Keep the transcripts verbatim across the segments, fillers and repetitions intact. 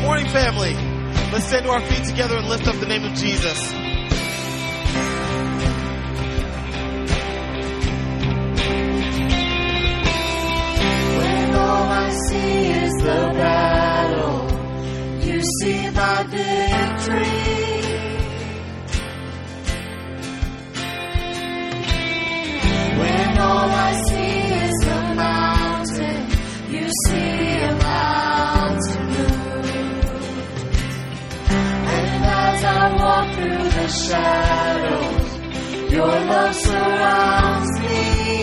morning, family. Let's stand to our feet together and lift up the name of Jesus. When all I see is the battle, you see my victory. When all I see is a mountain, you see a mountain move. And as I walk through the shadows, your love surrounds me.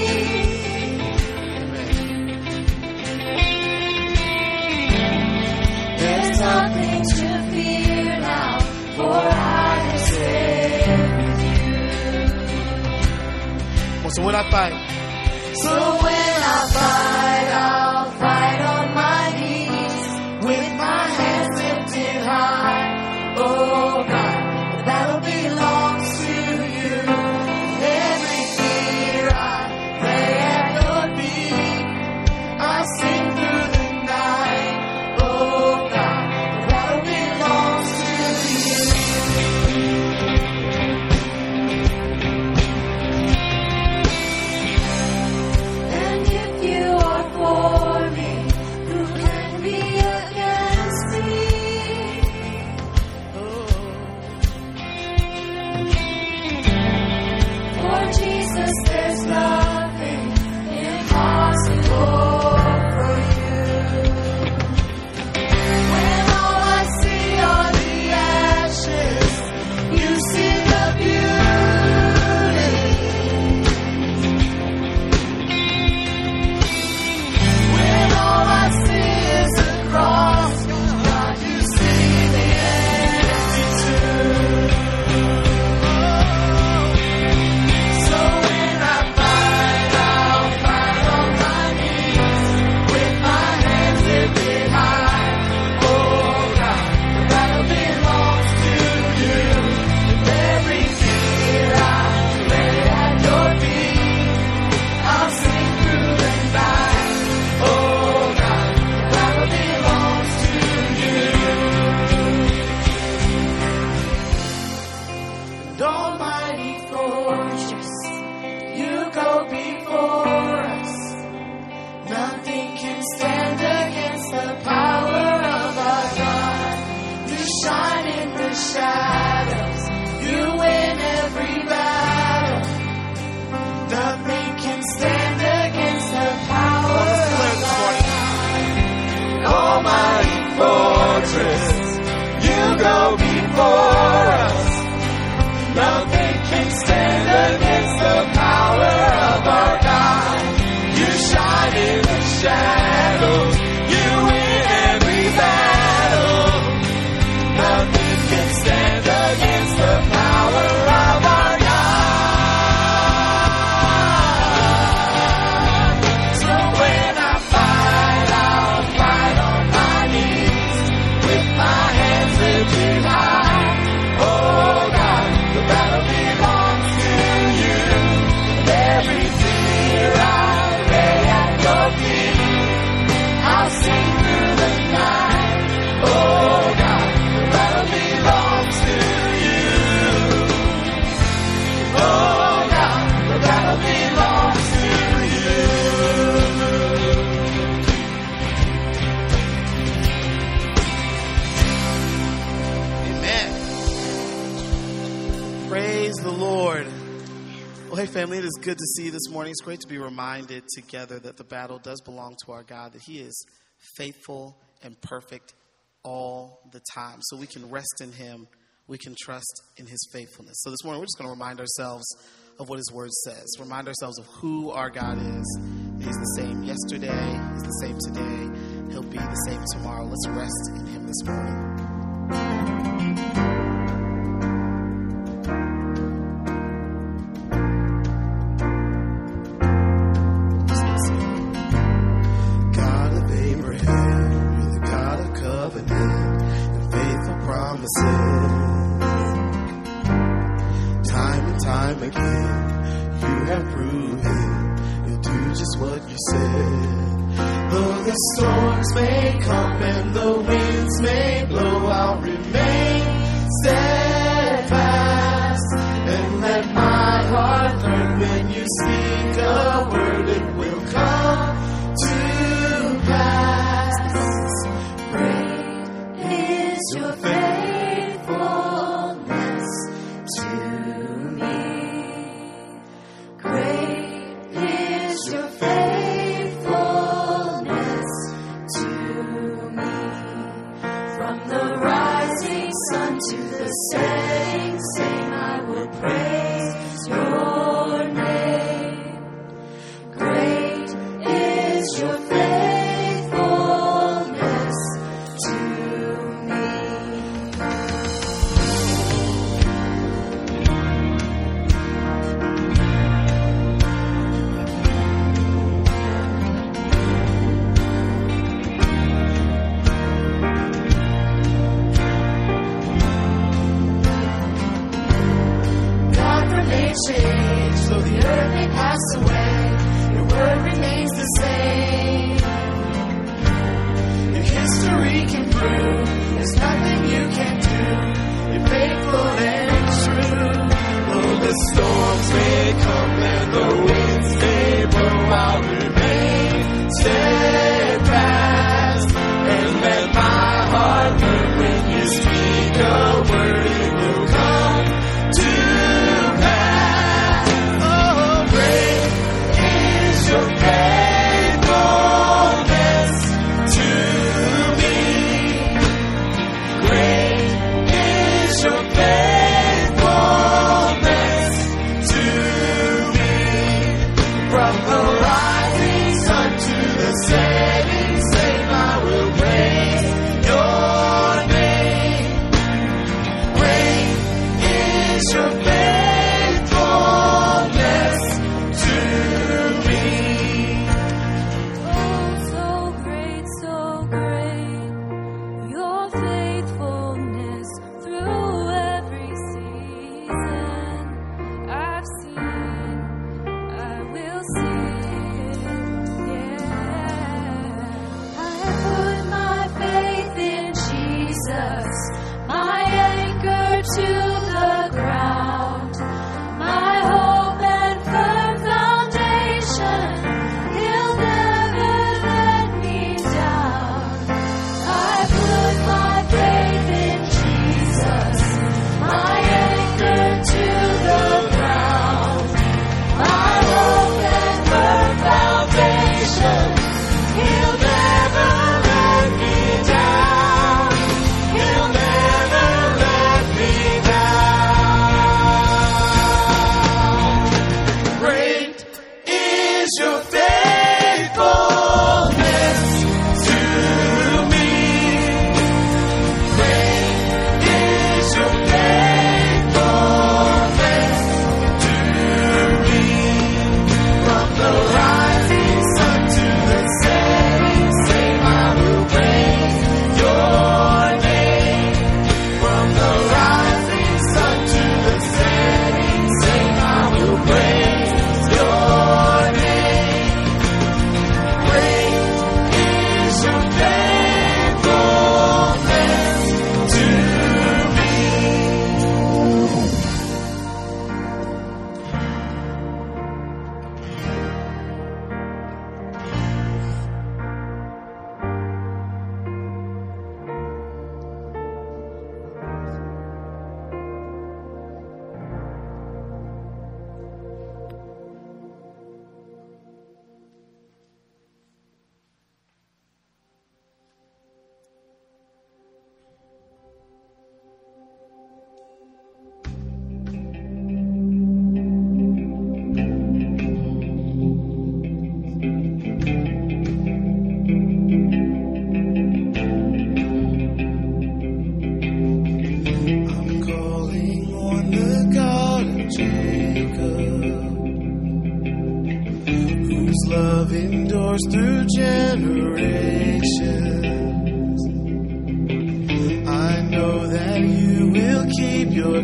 There's nothing to fear now, for I am safe with you. So when I fight, So when I fight, I'll fight on my knees, with my hands lifted high. Oh God, the battle belongs to you. Every fear I lay at your feet. I sing through the night. Oh God, the battle belongs to you. And if you are for me, who can be against me? For Jesus, there's nothing impossible for you. When all I see are the ashes, you see the beauty. When all I see is the cross, God, you see the empty tomb. So when I fight, I'll fight on my knees, with my hands lifted high. Oh God, the battle belongs to you. With every tear I lay at your feet, I'll sing through the night. Oh God, the battle belongs to you. And almighty fortress, you go before us. Nothing can stand against the power of our God. You shine in the shadows, you win every battle. Nothing can stand against the power of our God. Almighty fortress, you go before us. Nothing can stand against the power of our God. You shine in the shadows, you win every battle. Nothing can stand against the power of our God. So when I fight, I'll fight on my knees, with my hands lifted high. Oh God, the battle belongs to you. And every fear I lay at your feet, I'll sing through the night. Oh God, the battle belongs to you. Oh God, the battle belongs to you. amen. Praise the Lord. Well, hey, family, it is good to see you this morning. It's great to be reminded together that the battle does belong to our God, that He is faithful and perfect all the time. So we can rest in Him. We can trust in His faithfulness. So this morning, we're just going to remind ourselves of what His Word says. Remind ourselves of who our God is. He's the same yesterday. He's the same today. He'll be the same tomorrow. Let's rest in Him this morning. God of Abraham, you're the God of covenant and faithful promises. Time and time again, you have proven you'll do just what you said. Though the storms may come and the winds may blow, I'll remain steadfast and let my heart learn. When you speak a word, it will come to pass. Great is your faithfulness to me. Great is your faithfulness to me. From the rising sun to the setting sun, I will praise your name. Great is your faithfulness to me. God may change, though the earth may pass away, your word remains the same. Your history can prove there's nothing you can't do. You're faithful and true. Though the storms may come and the winds may blow, I'll remain steadfast and let my heart learn. When you speak a word, it will come to pass. Oh, great is your faithfulness to me. Great is your faithfulness to me. From the rising sun to the setting sun, I will praise your name. Great is your faithfulness to me. Oh, so great, so great, your faithfulness through every season. I've seen, I will see it, yeah. I put my faith in Jesus, my anchor to the ground, my hope and firm foundation. He'll never let me down. I put my faith in Jesus, my anchor to the ground, my hope and firm foundation. He'll never let me down. He'll never let me down. Great is your faithfulness to me. Great is your faithfulness to me. From the rising sun to the setting sun, I will praise your name. From the rising sun to the setting sun, I will praise your name. Great is your faithfulness to me. I'm calling on the God of Jacob, whose love endures through generations. I know that you will keep your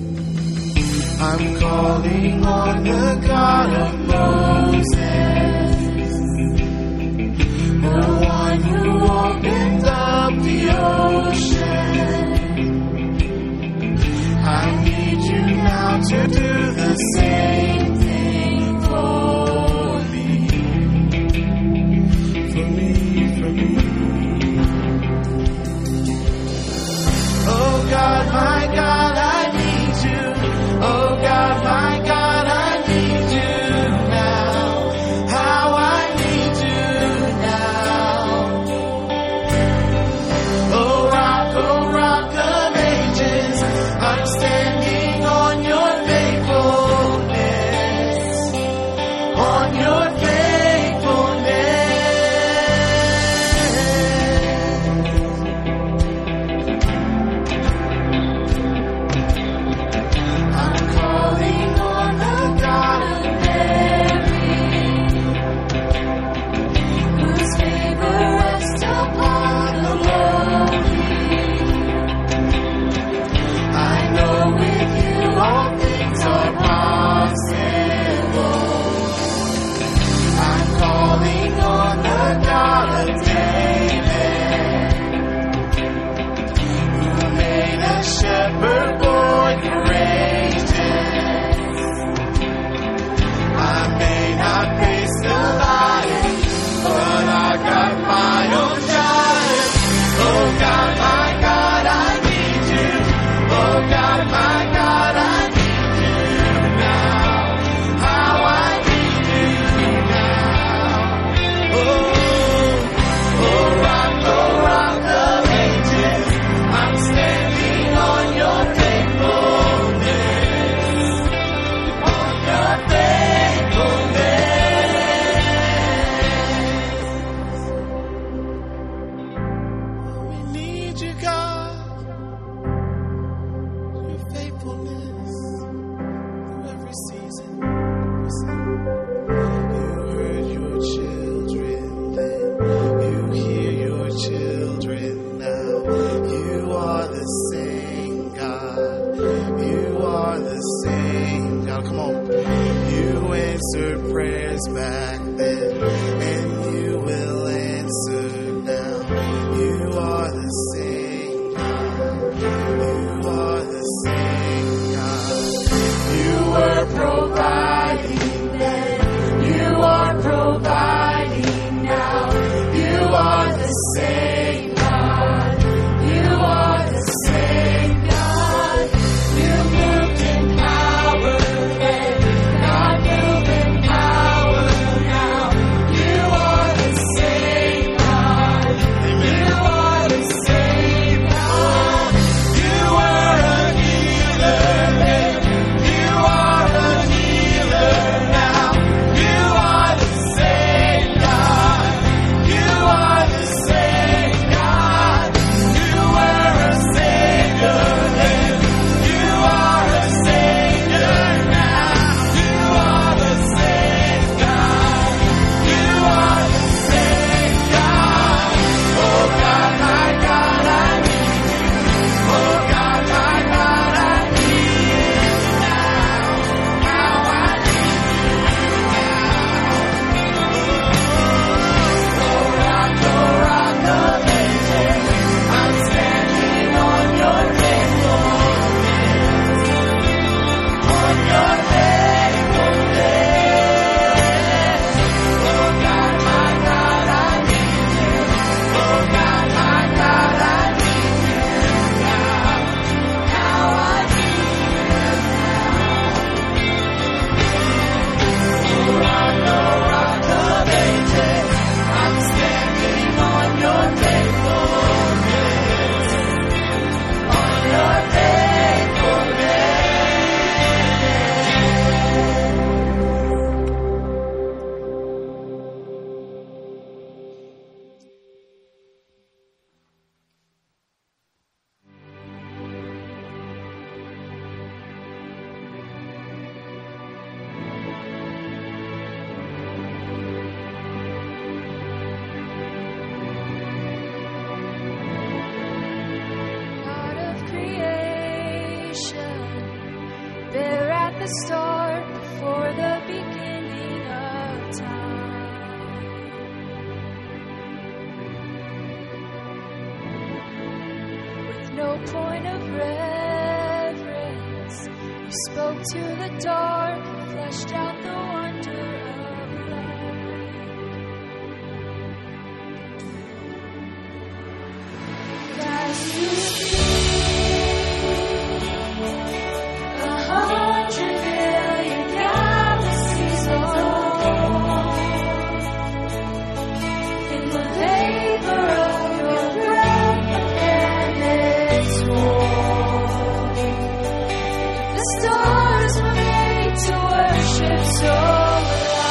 covenant. I'm calling on the God of Moses, the start, before the beginning of time. With no point of reverence, you spoke to the dark, fleshed out the wonder of light. As you a hundred billion galaxies long, in the vapor of your breath and its warmth, the stars were made to worship so loud.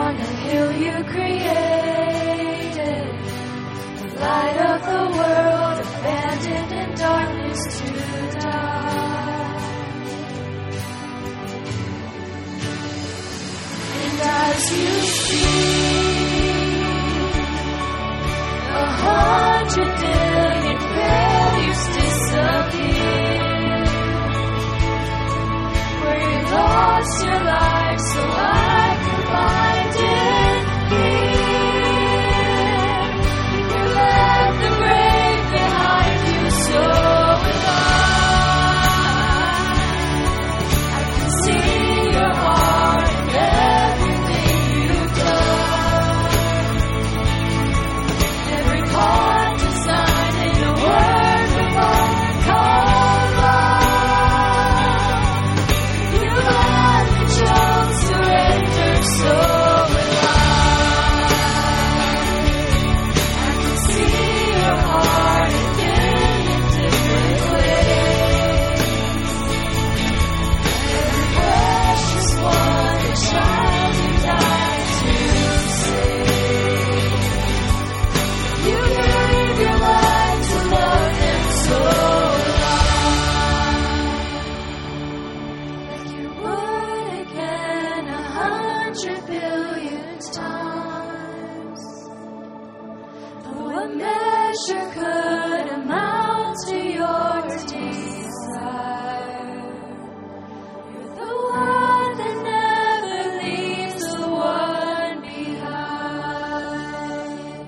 on the hill you created, the light of the world, abandoned in darkness to die. And as you speak, a hundred billion failures disappear. Where you lost your life so I could find it here. You left the grave behind you so alive. I can see your heart in everything you've done. Every part designed in a work of art called love. You let the child surrender so alive. I can see your heart again in different ways. Every precious one, a child you died to save. You gave your life to love them so alive. You would again a hundred billion times. What measure could amount to your desire? You're the one that never leaves the one behind.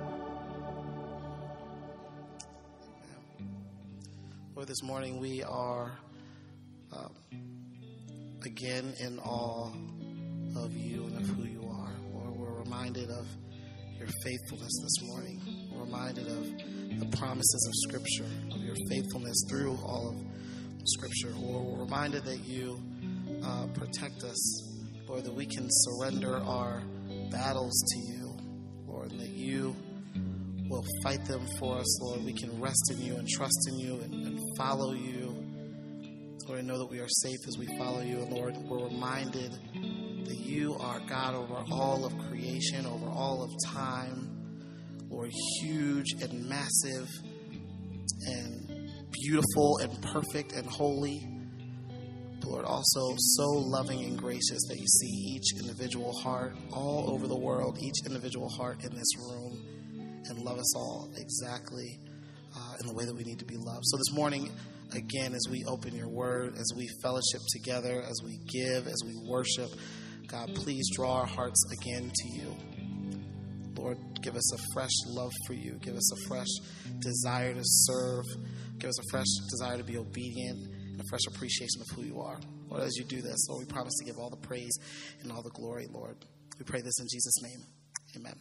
Lord, this morning we are um, again in awe of you and of who you are. Lord, we're reminded of your faithfulness this morning. We're reminded of the promises of Scripture, of your faithfulness through all of Scripture. Lord, we're reminded that you uh, protect us, Lord, that we can surrender our battles to you, Lord, and that you will fight them for us, Lord. We can rest in you and trust in you and, and follow you. Lord, I know that we are safe as we follow you. And Lord, we're reminded that you are God over all of creation, over all of time. Lord, huge and massive and beautiful and perfect and holy. Lord, also so loving and gracious that you see each individual heart all over the world, each individual heart in this room, and love us all exactly uh, in the way that we need to be loved. So this morning, again, as we open your word, as we fellowship together, as we give, as we worship, God, please draw our hearts again to you. Lord, give us a fresh love for you. Give us a fresh desire to serve. Give us a fresh desire to be obedient and a fresh appreciation of who you are. Lord, as you do this, Lord, we promise to give all the praise and all the glory, Lord. We pray this in Jesus' name. Amen.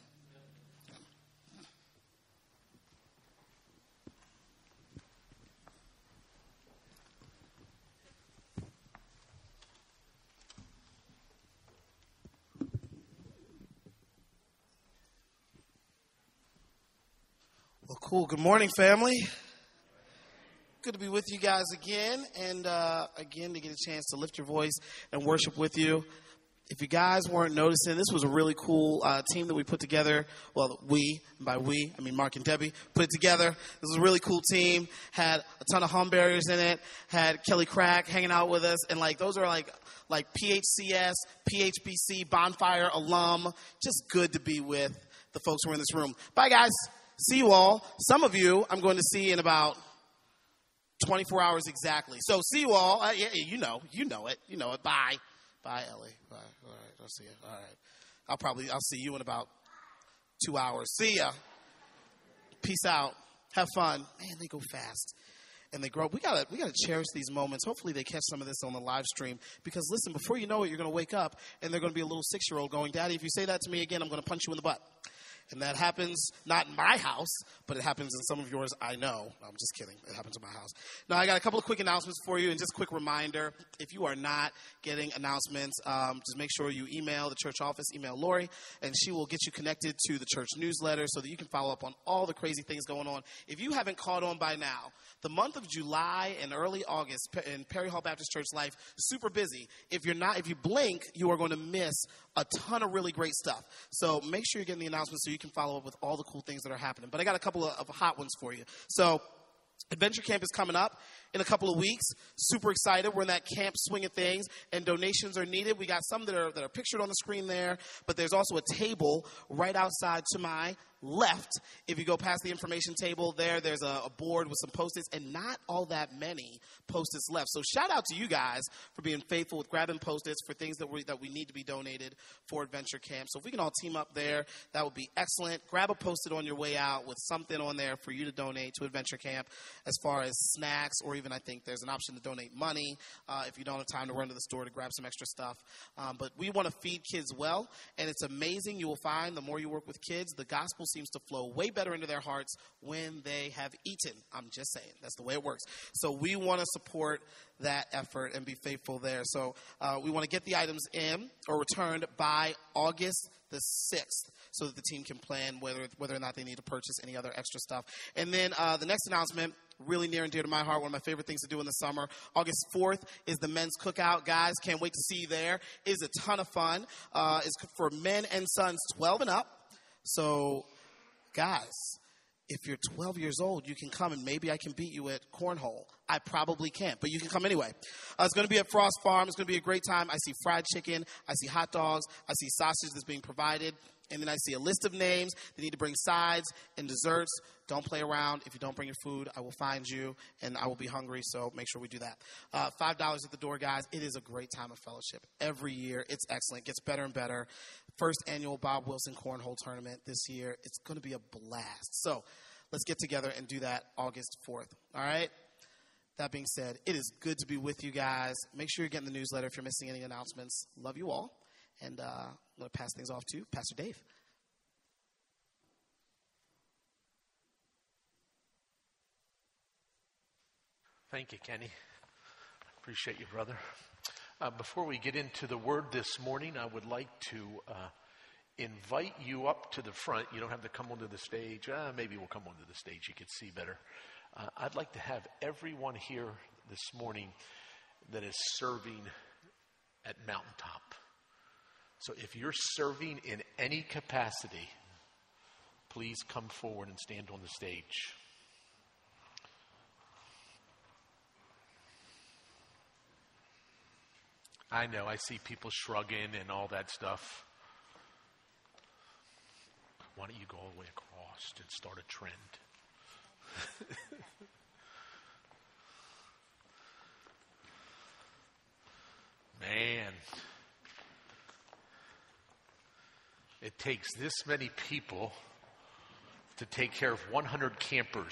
Well, cool. Good morning, family. Good to be with you guys again, and uh, again to get a chance to lift your voice and worship with you. If you guys weren't noticing, this was a really cool uh, team that we put together. Well, we, by we, I mean Mark and Debbie, put it together. This was a really cool team. Had a ton of hum barriers in it. Had Kelly Crack hanging out with us, and like those are like like P H C S, P H B C, Bonfire alum. Just good to be with the folks who are in this room. Bye, guys. See you all. Some of you I'm going to see in about twenty-four hours exactly. So see you all. Uh, yeah, you know. You know it. You know it. Bye. Bye, Ellie. Bye. All right. I'll see you. All right. I'll probably, I'll see you in about two hours. See ya. Peace out. Have fun. Man, they go fast. And they grow. We gotta, we gotta cherish these moments. Hopefully they catch some of this on the live stream. Because listen, before you know it, you're gonna wake up and they're gonna be a little six-year-old going, Daddy, if you say that to me again, I'm gonna punch you in the butt. And that happens not in my house, but it happens in some of yours, I know. No, I'm just kidding. It happens in my house. Now, I got a couple of quick announcements for you, and just a quick reminder. If you are not getting announcements, um, just make sure you email the church office, email Lori, and she will get you connected to the church newsletter so that you can follow up on all the crazy things going on. If you haven't caught on by now, the month of July and early August in Perry Hall Baptist Church Life, super busy. If you're not, if you blink, you are going to miss a ton of really great stuff. So make sure you're getting the announcements so you can follow up with all the cool things that are happening. But I got a couple of, of hot ones for you. So Adventure Camp is coming up in a couple of weeks. Super excited. We're in that camp swing of things, and donations are needed. We got some that are that are pictured on the screen there, but there's also a table right outside to my left. If you go past the information table there, there's a, a board with some Post-its, and not all that many Post-its left. So shout out to you guys for being faithful with grabbing Post-its for things that we that we need to be donated for Adventure Camp. So if we can all team up there, that would be excellent. Grab a Post-it on your way out with something on there for you to donate to Adventure Camp, as far as snacks, or even I think there's an option to donate money uh, if you don't have time to run to the store to grab some extra stuff. Um, but we want to feed kids well, and it's amazing. You will find the more you work with kids, the gospel seems to flow way better into their hearts when they have eaten. I'm just saying. That's the way it works. So we want to support that effort and be faithful there. So uh, we want to get the items in or returned by August the sixth so that the team can plan whether whether or not they need to purchase any other extra stuff. And then uh, the next announcement, really near and dear to my heart, one of my favorite things to do in the summer. August fourth is the men's cookout. Guys, can't wait to see you there. It is a ton of fun. Uh, it's for men and sons twelve and up. So, guys, if you're twelve years old, you can come, and maybe I can beat you at cornhole. I probably can't, but you can come anyway. Uh, it's going to be at Frost Farm. It's going to be a great time. I see fried chicken. I see hot dogs. I see sausage that's being provided. And then I see a list of names. They need to bring sides and desserts. Don't play around. If you don't bring your food, I will find you, and I will be hungry, so make sure we do that. Uh, five dollars at the door, guys. It is a great time of fellowship. Every year, it's excellent. It gets better and better. First annual Bob Wilson Cornhole Tournament this year. It's going to be a blast. So let's get together and do that August fourth, all right? That being said, it is good to be with you guys. Make sure you're getting the newsletter if you're missing any announcements. Love you all. And uh, I'm going to pass things off to Pastor Dave. Thank you, Kenny. Appreciate you, brother. Uh, before we get into the word this morning, I would like to uh, invite you up to the front. You don't have to come onto the stage. Uh, maybe we'll come onto the stage. You can see better. Uh, I'd like to have everyone here this morning that is serving at Mountaintop. So if you're serving in any capacity, please come forward and stand on the stage. I know, I see people shrugging and all that stuff. Why don't you go all the way across and start a trend? Man, it takes this many people to take care of one hundred campers.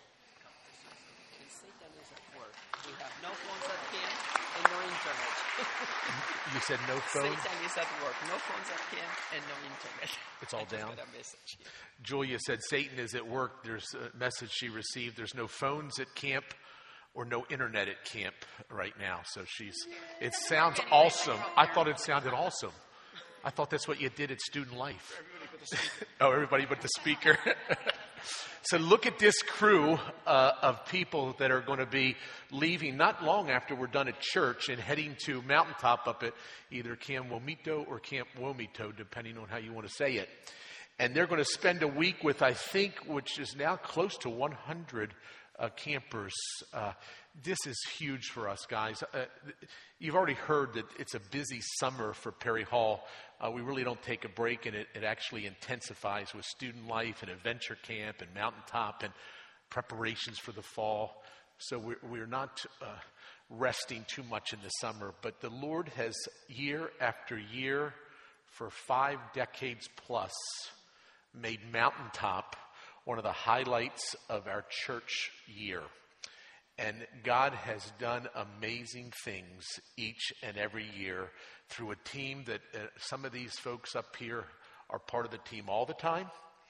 Satan is at work. We have no phones at camp and no internet. You said no phone? Satan is at work. No phones at camp and no internet. It's all I just down? got a message. Julia said Satan is at work. There's a message she received. There's no phones at camp or no internet at camp right now. So she's, it sounds awesome. I thought it sounded awesome. I thought that's what you did at Student Life. Oh, everybody but the speaker. So look at this crew uh, of people that are going to be leaving not long after we're done at church and heading to Mountaintop up at either Camp Womito or Camp Womito, depending on how you want to say it. And they're going to spend a week with, I think, which is now close to one hundred uh, campers. Uh, this is huge for us, guys. Uh, you've already heard that it's a busy summer for Perry Hall. Uh, we really don't take a break, and it, it actually intensifies with student life and adventure camp and Mountaintop and preparations for the fall. So we're, we're not uh, resting too much in the summer. But the Lord has, year after year, for five decades plus, made Mountaintop one of the highlights of our church year. And God has done amazing things each and every year through a team that uh, some of these folks up here are part of the team all the time.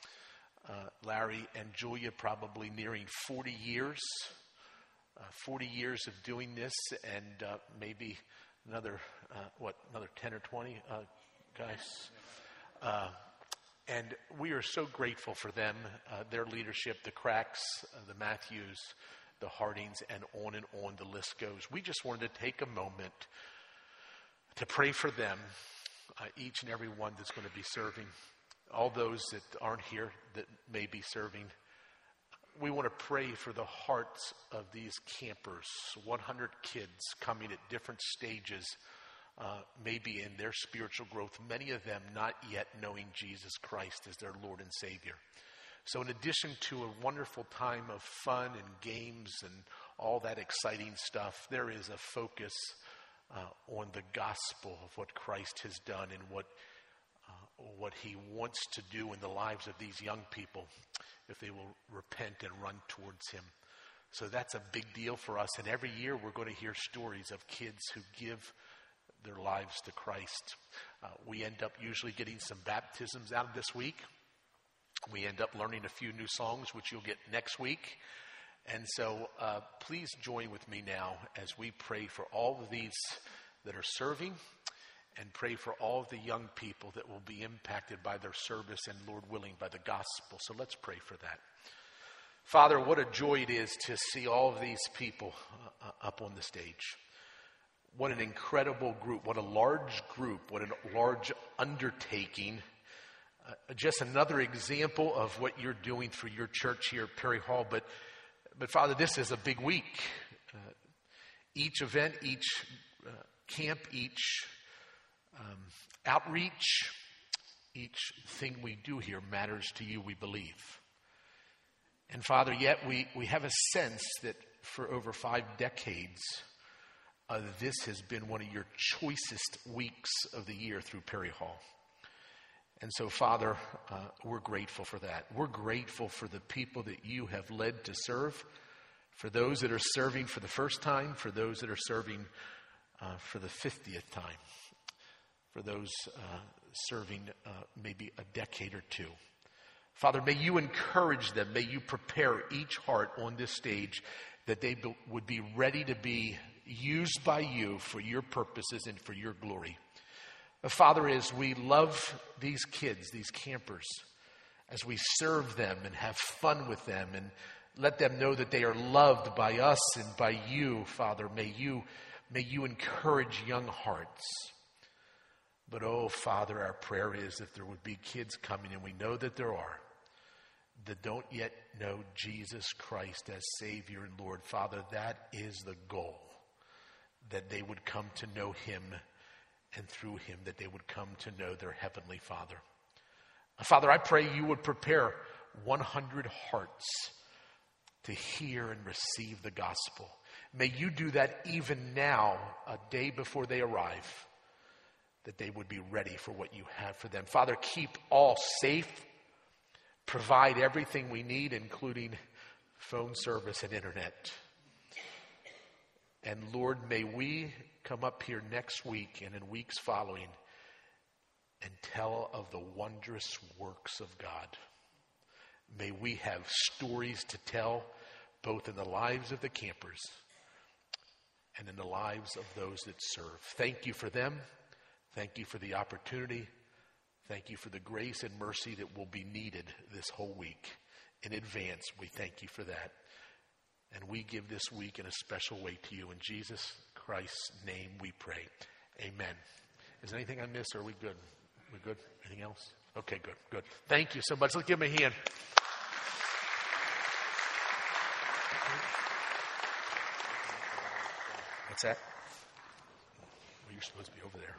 Uh, Larry and Julia probably nearing forty years, uh, forty years of doing this, and uh, maybe another, uh, what, another ten or twenty uh, guys. Uh, and we are so grateful for them, uh, their leadership, the Cracks, uh, the Matthews, the Hardings, and on and on the list goes. We just wanted to take a moment to pray for them, uh, each and every one that's going to be serving. All those that aren't here that may be serving, we want to pray for the hearts of these campers, one hundred kids coming at different stages, uh, maybe in their spiritual growth, many of them not yet knowing Jesus Christ as their Lord and Savior. So in addition to a wonderful time of fun and games and all that exciting stuff, there is a focus uh, on the gospel of what Christ has done and what what he wants to do in the lives of these young people if they will repent and run towards him. So that's a big deal for us. And every year we're going to hear stories of kids who give their lives to Christ. Uh, we end up usually getting some baptisms out of this week. We end up learning a few new songs, which you'll get next week. And so uh, please join with me now as we pray for all of these that are serving, and pray for all of the young people that will be impacted by their service and, Lord willing, by the gospel. So let's pray for that. Father, what a joy it is to see all of these people uh, up on the stage. What an incredible group. What a large group. What a large undertaking. Uh, just another example of what you're doing for your church here at Perry Hall. But, but Father, this is a big week. Uh, each event, each uh, camp, each Um, outreach, each thing we do here matters to you, we believe. And Father, yet we, we have a sense that for over five decades, uh, this has been one of your choicest weeks of the year through Perry Hall. And so, Father, uh, we're grateful for that. We're grateful for the people that you have led to serve, for those that are serving for the first time, for those that are serving uh, for the fiftieth time. For those uh, serving uh, maybe a decade or two. Father, may you encourage them. May you prepare each heart on this stage that they be, would be ready to be used by you for your purposes and for your glory. Uh, Father, as we love these kids, these campers, as we serve them and have fun with them and let them know that they are loved by us and by you, Father, may you, may you encourage young hearts. But, oh, Father, our prayer is that there would be kids coming, and we know that there are, that don't yet know Jesus Christ as Savior and Lord. Father, that is the goal, that they would come to know him, and through him that they would come to know their Heavenly Father. Father, I pray you would prepare one hundred hearts to hear and receive the gospel. May you do that even now, a day before they arrive, that they would be ready for what you have for them. Father, keep all safe. Provide everything we need, including phone service and internet. And Lord, may we come up here next week and in weeks following and tell of the wondrous works of God. May we have stories to tell, both in the lives of the campers and in the lives of those that serve. Thank you for them. Thank you for the opportunity. Thank you for the grace and mercy that will be needed this whole week. In advance, we thank you for that. And we give this week in a special way to you. In Jesus Christ's name we pray. Amen. Is there anything I missed, or are we good? We good? Anything else? Okay, good, good. Thank you so much. Let's give him a hand. What's that? Well, you're supposed to be over there.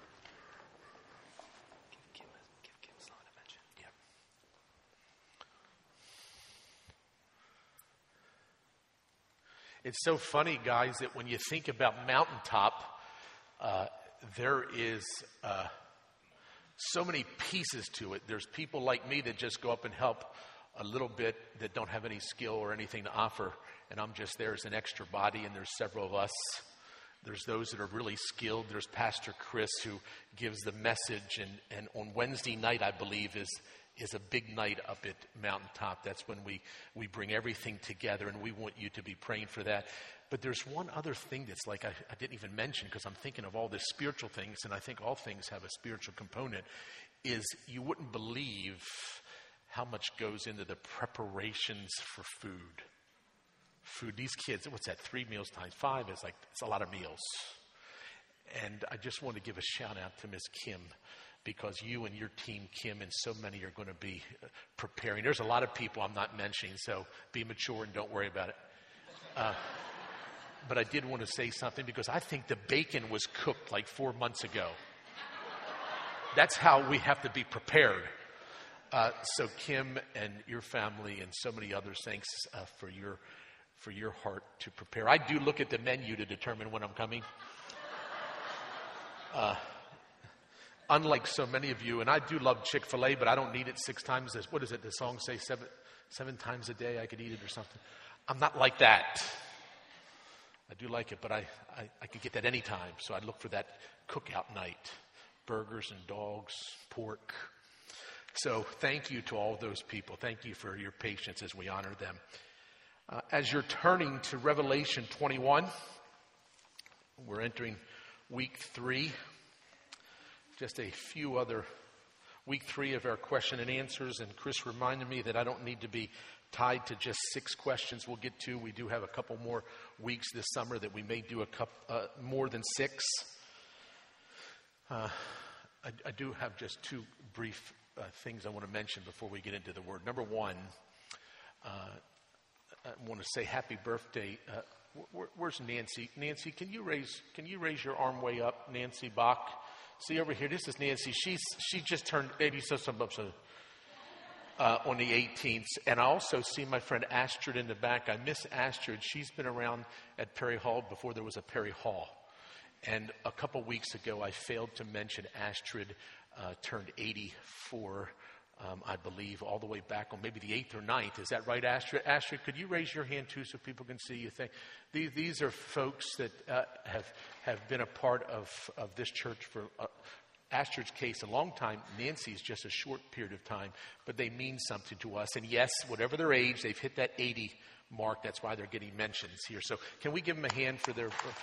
It's so funny, guys, that when you think about Mountaintop, uh, there is uh, so many pieces to it. There's people like me that just go up and help a little bit, that don't have any skill or anything to offer, and I'm just there as an extra body, and there's several of us. There's those that are really skilled. There's Pastor Chris, who gives the message, and, and on Wednesday night, I believe, is is a big night up at Mountaintop. That's when we, we bring everything together, and we want you to be praying for that. But there's one other thing that's like I, I didn't even mention, because I'm thinking of all the spiritual things, and I think all things have a spiritual component, is you wouldn't believe how much goes into the preparations for food. Food, these kids, what's that, three meals times five? It's like, it's a lot of meals. And I just want to give a shout out to Miss Kim, because you and your team, Kim, and so many are going to be preparing. There's a lot of people I'm not mentioning, so be mature and don't worry about it. Uh, but I did want to say something, because I think the bacon was cooked like four months ago. That's how we have to be prepared. Uh, so Kim and your family and so many others, thanks uh, for your for your heart to prepare. I do look at the menu to determine when I'm coming. Uh, unlike so many of you, and I do love Chick-fil-A, but I don't need it six times. As, what does it, the song say, seven, seven times a day I could eat it or something? I'm not like that. I do like it, but I, I, I could get that anytime. So I look for that cookout night. Burgers and dogs, pork. So thank you to all those people. Thank you for your patience as we honor them. Uh, as you're turning to Revelation twenty-one, we're entering week three. Just a few other, week three of our question and answers. And Chris reminded me that I don't need to be tied to just six questions we'll get to. We do have a couple more weeks this summer that we may do a couple, uh, more than six. Uh, I, I do have just two brief uh, things I want to mention before we get into the word. Number one, uh, I want to say happy birthday. Uh, where, where's Nancy? Nancy, can you raise can you raise your arm way up? Nancy Bach. See over here. This is Nancy. She's she just turned maybe so some so, uh, on the eighteenth. And I also see my friend Astrid in the back. I miss Astrid. She's been around at Perry Hall before there was a Perry Hall. And a couple weeks ago, I failed to mention Astrid uh, turned eighty-four, um, I believe, all the way back on maybe the eighth or ninth. Is that right, Astrid? Astrid, could you raise your hand, too, so people can see you? Think These, these are folks that uh, have have been a part of, of this church for, uh, Astrid's case, a long time. Nancy's just a short period of time, but they mean something to us. And yes, whatever their age, they've hit that eighty mark. That's why they're getting mentions here. So can we give them a hand for their... For,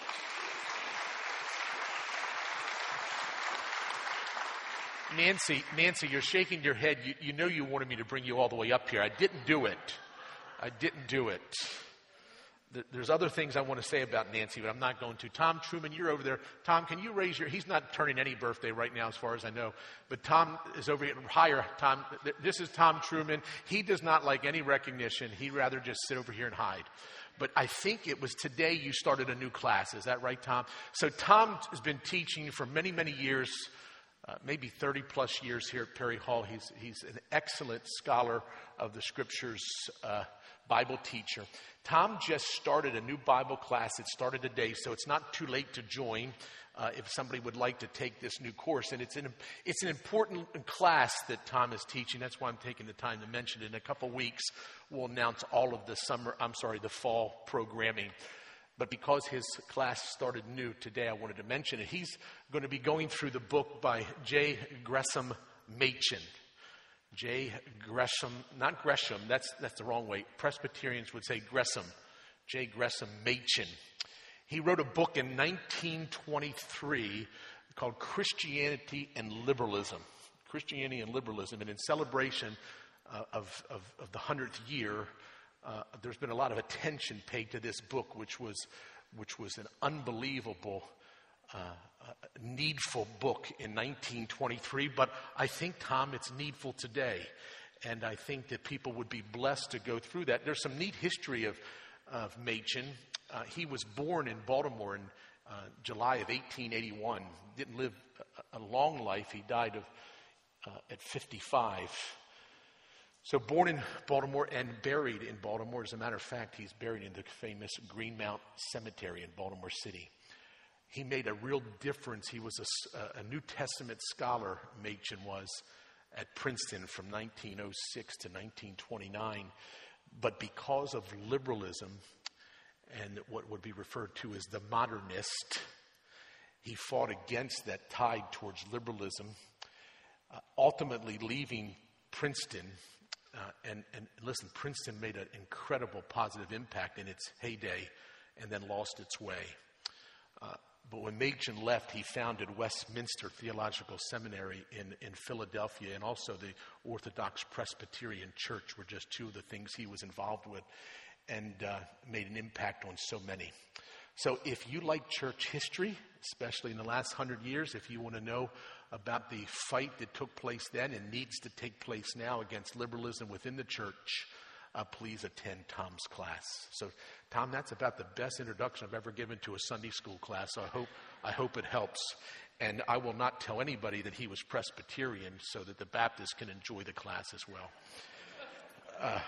Nancy, Nancy, you're shaking your head. You, you know you wanted me to bring you all the way up here. I didn't do it. I didn't do it. There's other things I want to say about Nancy, but I'm not going to. Tom Truman, you're over there. Tom, can you raise your... He's not turning any birthday right now as far as I know. But Tom is over here. Higher, Tom. This is Tom Truman. He does not like any recognition. He'd rather just sit over here and hide. But I think it was today you started a new class. Is that right, Tom? So Tom has been teaching for many, many years, uh, maybe thirty plus years here at Perry Hall. He's, he's an excellent scholar of the Scriptures, uh, Bible teacher. Tom just started a new Bible class. It started today, so it's not too late to join uh, if somebody would like to take this new course. And it's an, it's an important class that Tom is teaching. That's why I'm taking the time to mention it. In a couple weeks, we'll announce all of the summer, I'm sorry, the fall programming. But because his class started new today, I wanted to mention it. He's going to be going through the book by J. Gresham Machen. J. Gresham, not Gresham, that's that's the wrong way. Presbyterians would say Gresham. J. Gresham Machen. He wrote a book in nineteen twenty-three called Christianity and Liberalism. Christianity and Liberalism. And in celebration uh, of, of, of the hundredth year, uh, there's been a lot of attention paid to this book, which was, which was an unbelievable Uh, uh, needful book in nineteen twenty-three, but I think, Tom, it's needful today. And I think that people would be blessed to go through that. There's some neat history of, of Machen. Uh, he was born in Baltimore in uh, July of eighteen eighty-one. Didn't live a, a long life. He died of uh, at fifty-five. So born in Baltimore and buried in Baltimore. As a matter of fact, he's buried in the famous Greenmount Cemetery in Baltimore City. He made a real difference. He was a, a New Testament scholar, Machen was, at Princeton from nineteen oh six to nineteen twenty-nine. But because of liberalism and what would be referred to as the modernist, he fought against that tide towards liberalism, uh, ultimately leaving Princeton, uh, and, and listen, Princeton made an incredible positive impact in its heyday and then lost its way. Uh, but when Machen left, he founded Westminster Theological Seminary in, in Philadelphia, and also the Orthodox Presbyterian Church were just two of the things he was involved with, and uh, made an impact on so many. So if you like church history, especially in the last hundred years, if you want to know about the fight that took place then and needs to take place now against liberalism within the church, uh, please attend Tom's class. So, Tom, that's about the best introduction I've ever given to a Sunday school class. So I hope I hope it helps. And I will not tell anybody that he was Presbyterian so that the Baptists can enjoy the class as well. Uh,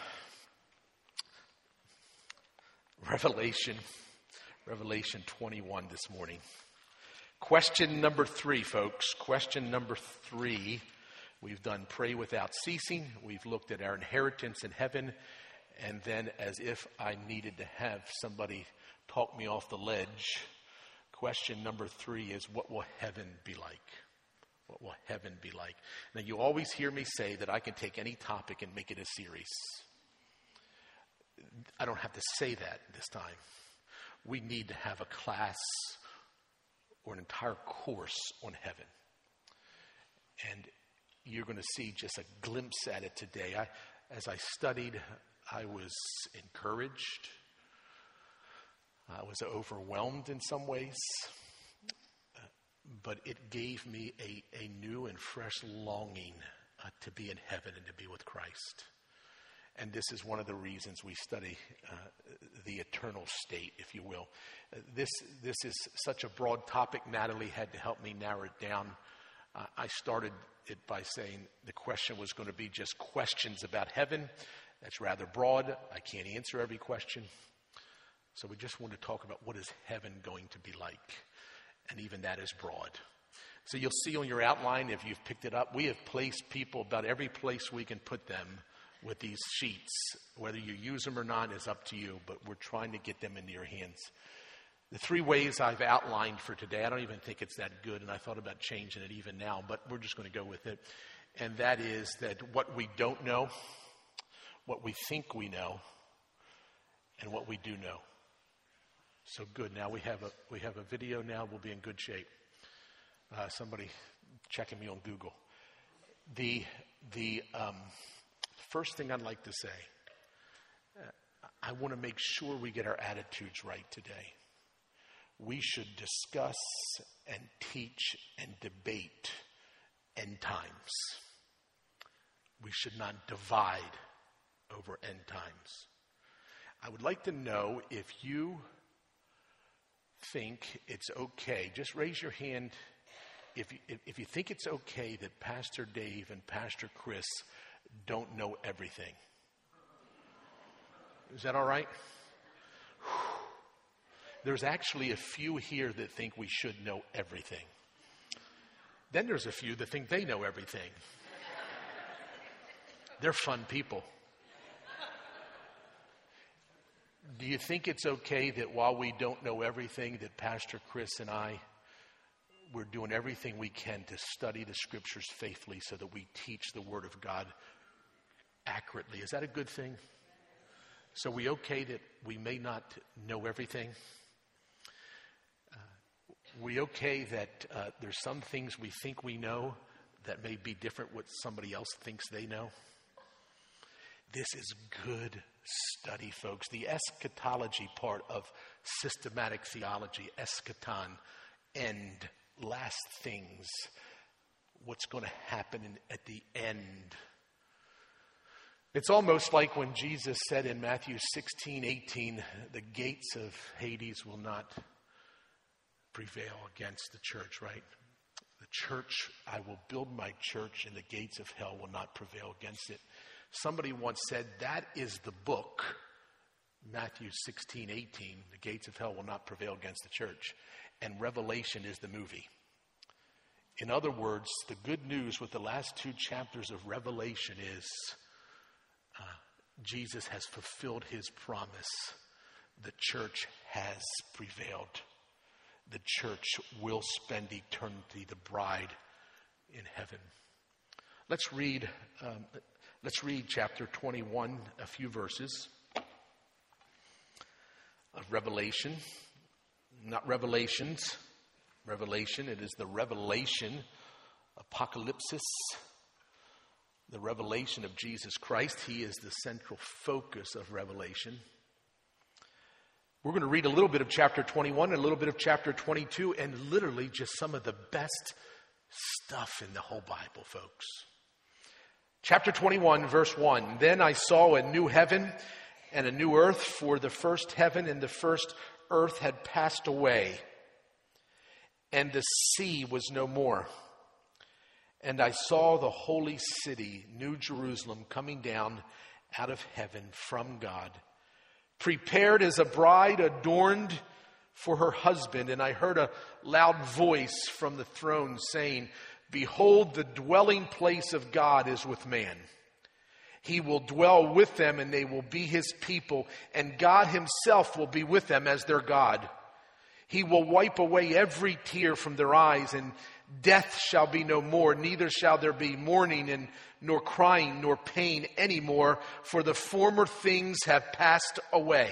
Revelation, Revelation twenty-one this morning. Question number three, folks. Question number three. We've done pray without ceasing. We've looked at our inheritance in heaven. And then, as if I needed to have somebody talk me off the ledge, question number three is, what will heaven be like? What will heaven be like? Now, you always hear me say that I can take any topic and make it a series. I don't have to say that this time. We need to have a class or an entire course on heaven. And you're going to see just a glimpse at it today. I, as I studied, I was encouraged. I was overwhelmed in some ways. Uh, but it gave me a, a new and fresh longing uh, to be in heaven and to be with Christ. And this is one of the reasons we study uh, the eternal state, if you will. Uh, this this is such a broad topic. Natalie had to help me narrow it down. Uh, I started it by saying the question was going to be just questions about heaven. That's rather broad. I can't answer every question. So we just want to talk about what is heaven going to be like. And even that is broad. So you'll see on your outline, if you've picked it up, we have placed people about every place we can put them with these sheets. Whether you use them or not is up to you, but we're trying to get them into your hands. The three ways I've outlined for today, I don't even think it's that good, and I thought about changing it even now, but we're just going to go with it. And that is that what we don't know, what we think we know, and what we do know. So good. Now we have a we have a video now. We'll be in good shape. Uh, somebody checking me on Google. The the um, first thing I'd like to say, uh, I want to make sure we get our attitudes right today. We should discuss and teach and debate end times. We should not divide over end times. I would like to know if you think it's okay. Just raise your hand if you, if, if you think it's okay that Pastor Dave and Pastor Chris don't know everything. Is that all right? There's actually a few here that think we should know everything. Then there's a few that think they know everything. They're fun people. Do you think it's okay that while we don't know everything, that Pastor Chris and I, we're doing everything we can to study the Scriptures faithfully so that we teach the Word of God accurately? Is that a good thing? So we okay that we may not know everything? Uh, we okay that uh, there's some things we think we know that may be different what somebody else thinks they know? This is good study, folks. The eschatology part of systematic theology, eschaton, end, last things, what's going to happen in, at the end. It's almost like when Jesus said in Matthew sixteen eighteen, the gates of Hades will not prevail against the church, right? The church, I will build my church, and the gates of hell will not prevail against it. Somebody once said, that is the book, Matthew sixteen eighteen, the gates of hell will not prevail against the church. And Revelation is the movie. In other words, the good news with the last two chapters of Revelation is uh, Jesus has fulfilled his promise. The church has prevailed. The church will spend eternity, the bride, in heaven. Let's read, um, let's read chapter twenty-one, a few verses of Revelation. Not Revelations. Revelation, it is the revelation, apocalypsis, the revelation of Jesus Christ. He is the central focus of Revelation. We're going to read a little bit of chapter twenty-one and a little bit of chapter twenty-two, and literally just some of the best stuff in the whole Bible, folks. Chapter twenty-one, verse one. Then I saw a new heaven and a new earth, for the first heaven and the first earth had passed away, and the sea was no more. And I saw the holy city, New Jerusalem, coming down out of heaven from God, prepared as a bride adorned for her husband. And I heard a loud voice from the throne saying, "Behold, the dwelling place of God is with man. He will dwell with them, and they will be his people, and God himself will be with them as their God. He will wipe away every tear from their eyes, and death shall be no more, neither shall there be mourning, and nor crying, nor pain any more, for the former things have passed away."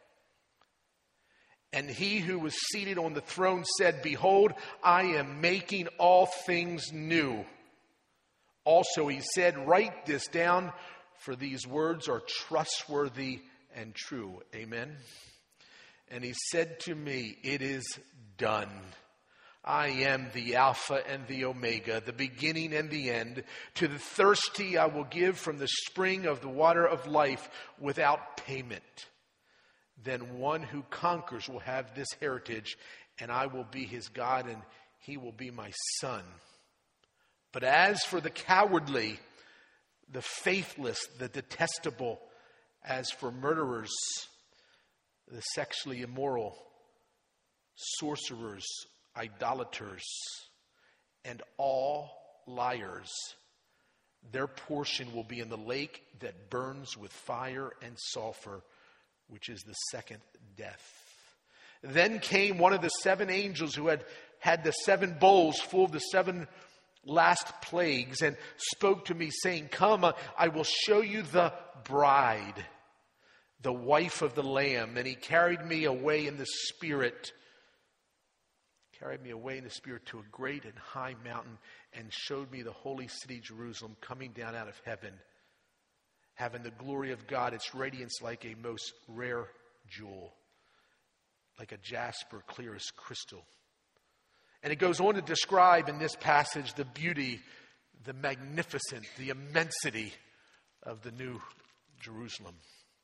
And he who was seated on the throne said, "Behold, I am making all things new." Also he said, "Write this down, for these words are trustworthy and true." Amen. And he said to me, "It is done. I am the Alpha and the Omega, the beginning and the end. To the thirsty I will give from the spring of the water of life without payment. Then one who conquers will have this heritage, and I will be his God, and he will be my son. But as for the cowardly, the faithless, the detestable, as for murderers, the sexually immoral, sorcerers, idolaters, and all liars, their portion will be in the lake that burns with fire and sulfur, which is the second death." Then came one of the seven angels who had had the seven bowls full of the seven last plagues, and spoke to me, saying, "Come, I will show you the bride, the wife of the Lamb." And he carried me away in the Spirit, carried me away in the Spirit to a great and high mountain, and showed me the holy city Jerusalem coming down out of heaven, having the glory of God, its radiance like a most rare jewel, like a jasper, clear as crystal. And it goes on to describe in this passage the beauty, the magnificence, the immensity of the new Jerusalem.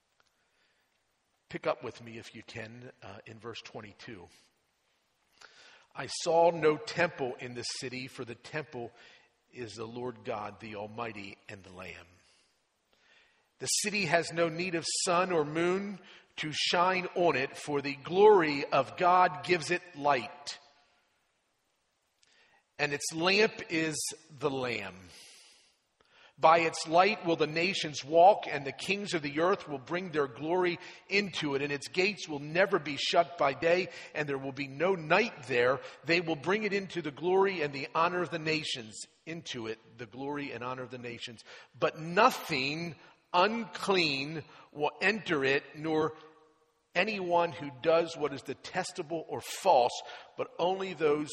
Pick up with me, if you can, uh, in verse twenty-two. "I saw no temple in the city, for the temple is the Lord God, the Almighty, and the Lamb. The city has no need of sun or moon to shine on it, for the glory of God gives it light. And its lamp is the Lamb. By its light will the nations walk, and the kings of the earth will bring their glory into it. And its gates will never be shut by day, and there will be no night there. They will bring it into the glory and the honor of the nations. Into it, the glory and honor of the nations. But nothing unclean will enter it, nor anyone who does what is detestable or false, but only those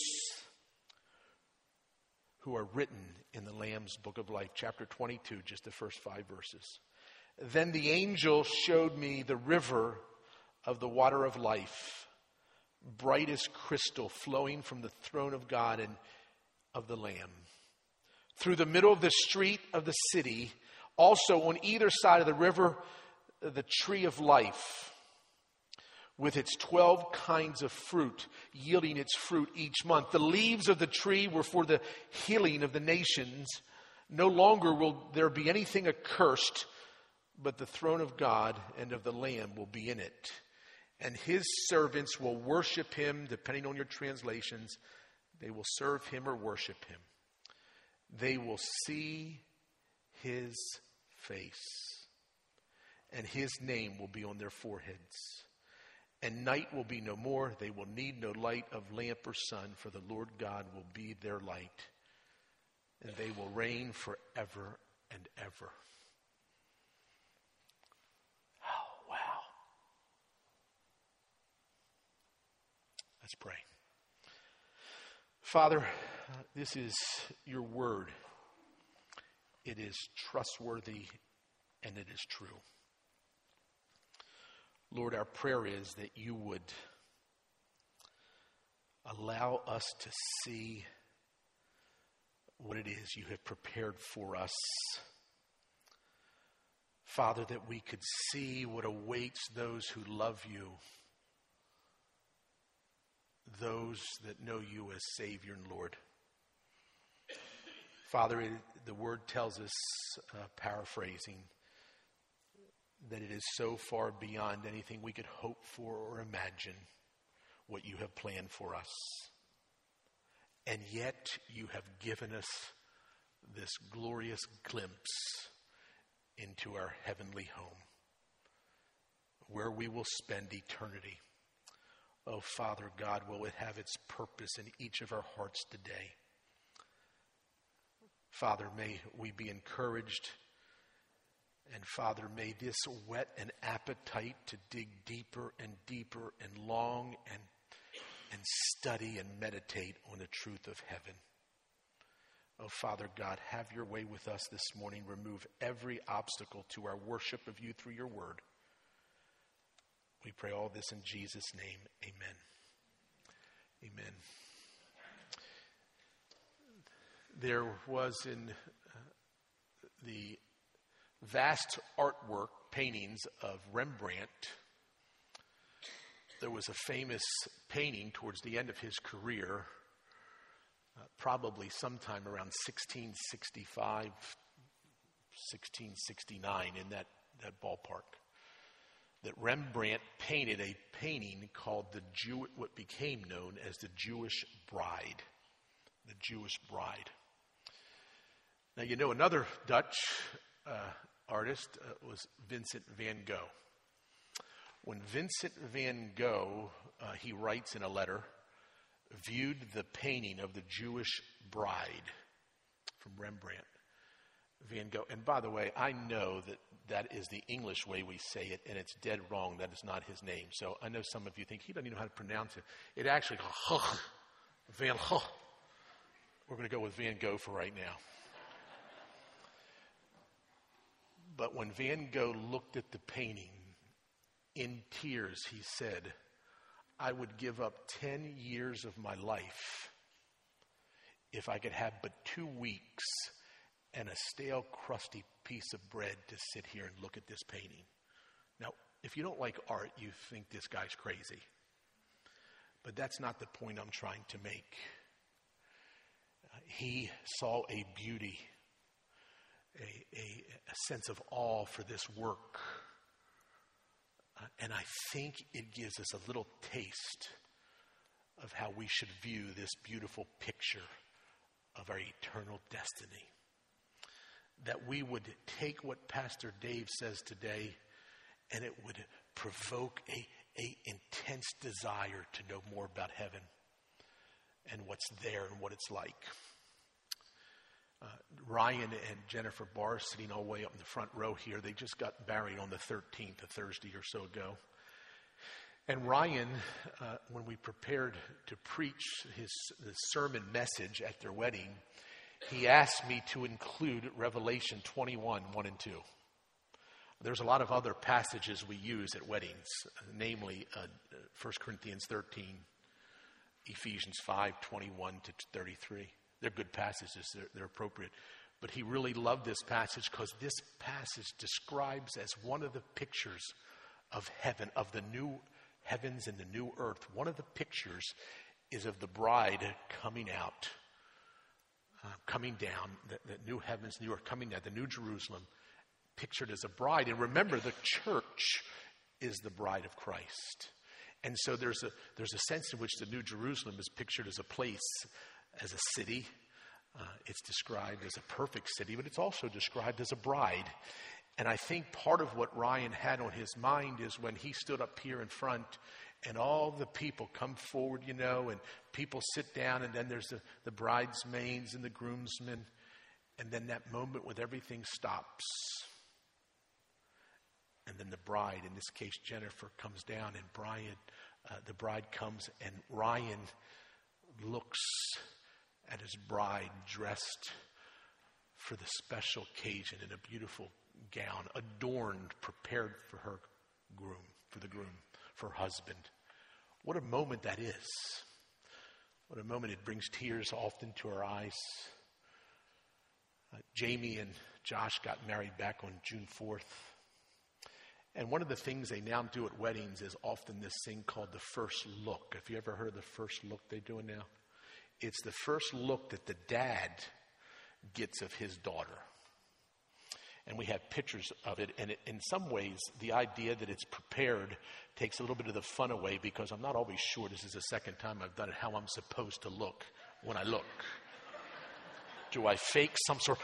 who are written in the Lamb's book of life." Chapter twenty-two, just the first five verses. "Then the angel showed me the river of the water of life, bright as crystal, flowing from the throne of God and of the Lamb, through the middle of the street of the city. Also on either side of the river, the tree of life, with its twelve kinds of fruit, yielding its fruit each month. The leaves of the tree were for the healing of the nations. No longer will there be anything accursed, but the throne of God and of the Lamb will be in it. And his servants will worship him," depending on your translations. They will serve him or worship him. "They will see his face, and his name will be on their foreheads. And night will be no more. They will need no light of lamp or sun, for the Lord God will be their light, and they will reign forever and ever. Oh, wow. Let's pray. Father, uh, this is your word. It is trustworthy and it is true. Lord, our prayer is that you would allow us to see what it is you have prepared for us. Father, that we could see what awaits those who love you, those that know you as Savior and Lord. Father, it, the word tells us, uh, paraphrasing, that it is so far beyond anything we could hope for or imagine what you have planned for us. And yet you have given us this glorious glimpse into our heavenly home, where we will spend eternity. Oh, Father God, will it have its purpose in each of our hearts today? Father, may we be encouraged. And Father, may this whet an appetite to dig deeper and deeper and long and, and study and meditate on the truth of heaven. Oh, Father God, have your way with us this morning. Remove every obstacle to our worship of you through your word. We pray all this in Jesus' name. Amen. Amen. There was in uh, the vast artwork, paintings of Rembrandt, there was a famous painting towards the end of his career, uh, probably sometime around sixteen sixty-five, sixteen sixty-nine, in that, that ballpark, that Rembrandt painted a painting called the Jew, what became known as the Jewish Bride. The Jewish Bride. Now, you know, another Dutch uh, artist uh, was Vincent van Gogh. When Vincent van Gogh, uh, he writes in a letter, viewed the painting of the Jewish Bride from Rembrandt, Van Gogh, and by the way, I know that that is the English way we say it, and it's dead wrong. That is not his name. So I know some of you think he doesn't even know how to pronounce it. It actually, Van Gogh. We're going to go with Van Gogh for right now. But when Van Gogh looked at the painting, in tears, he said, I would give up ten years of my life if I could have but two weeks and a stale, crusty piece of bread to sit here and look at this painting. Now, if you don't like art, you think this guy's crazy. But that's not the point I'm trying to make. Uh, he saw a beauty, a, a, a sense of awe for this work. Uh, and I think it gives us a little taste of how we should view this beautiful picture of our eternal destiny. That we would take what Pastor Dave says today, and it would provoke a, a intense desire to know more about heaven and what's there and what it's like. Uh, Ryan and Jennifer Barr, sitting all the way up in the front row here, they just got married on the thirteenth, a Thursday or so ago. And Ryan, uh, when we prepared to preach his the sermon message at their wedding, he asked me to include Revelation twenty-one, one and two. There's a lot of other passages we use at weddings, namely uh, First Corinthians thirteen, Ephesians five, twenty-one to thirty-three. They're good passages. They're, they're appropriate. But he really loved this passage because this passage describes as one of the pictures of heaven, of the new heavens and the new earth. One of the pictures is of the bride coming out, uh, coming down, the, the new heavens, new earth coming down, the new Jerusalem, pictured as a bride. And remember, the church is the bride of Christ. And so there's a there's a sense in which the new Jerusalem is pictured as a place, as a city. Uh, it's described as a perfect city, but it's also described as a bride. And I think part of what Ryan had on his mind is when he stood up here in front and all the people come forward, you know, and people sit down, and then there's the, the bridesmaids and the groomsmen. And then that moment when everything stops. And then the bride, in this case Jennifer, comes down, and Brian, uh, the bride comes, and Ryan looks at his bride dressed for the special occasion in a beautiful gown, adorned, prepared for her groom, for the groom, for her husband. What a moment that is. What a moment. It brings tears often to our eyes. Uh, Jamie and Josh got married back on June fourth. And one of the things they now do at weddings is often this thing called the first look. Have you ever heard of the first look they're doing now? It's the first look that the dad gets of his daughter. And we have pictures of it. And it, in some ways, the idea that it's prepared takes a little bit of the fun away, because I'm not always sure, this is the second time I've done it, how I'm supposed to look when I look. Do I fake some sort of...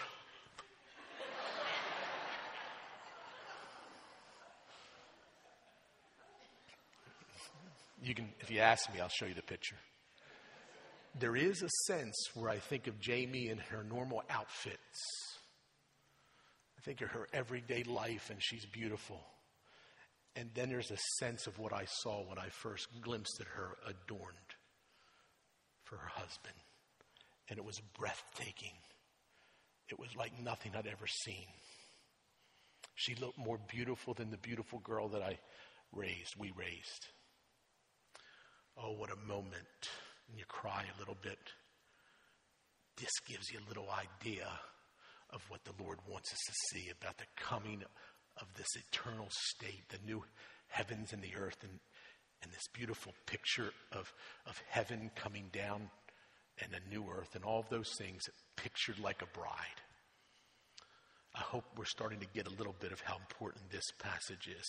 You can, if you ask me, I'll show you the picture. There is a sense where I think of Jamie in her normal outfits. I think of her everyday life, and she's beautiful. And then there's a sense of what I saw when I first glimpsed at her adorned for her husband. And it was breathtaking. It was like nothing I'd ever seen. She looked more beautiful than the beautiful girl that I raised, we raised. Oh, what a moment. And you cry a little bit. This gives you a little idea of what the Lord wants us to see about the coming of this eternal state, the new heavens and the earth, and, and this beautiful picture of, of heaven coming down and a new earth, and all of those things pictured like a bride. I hope we're starting to get a little bit of how important this passage is.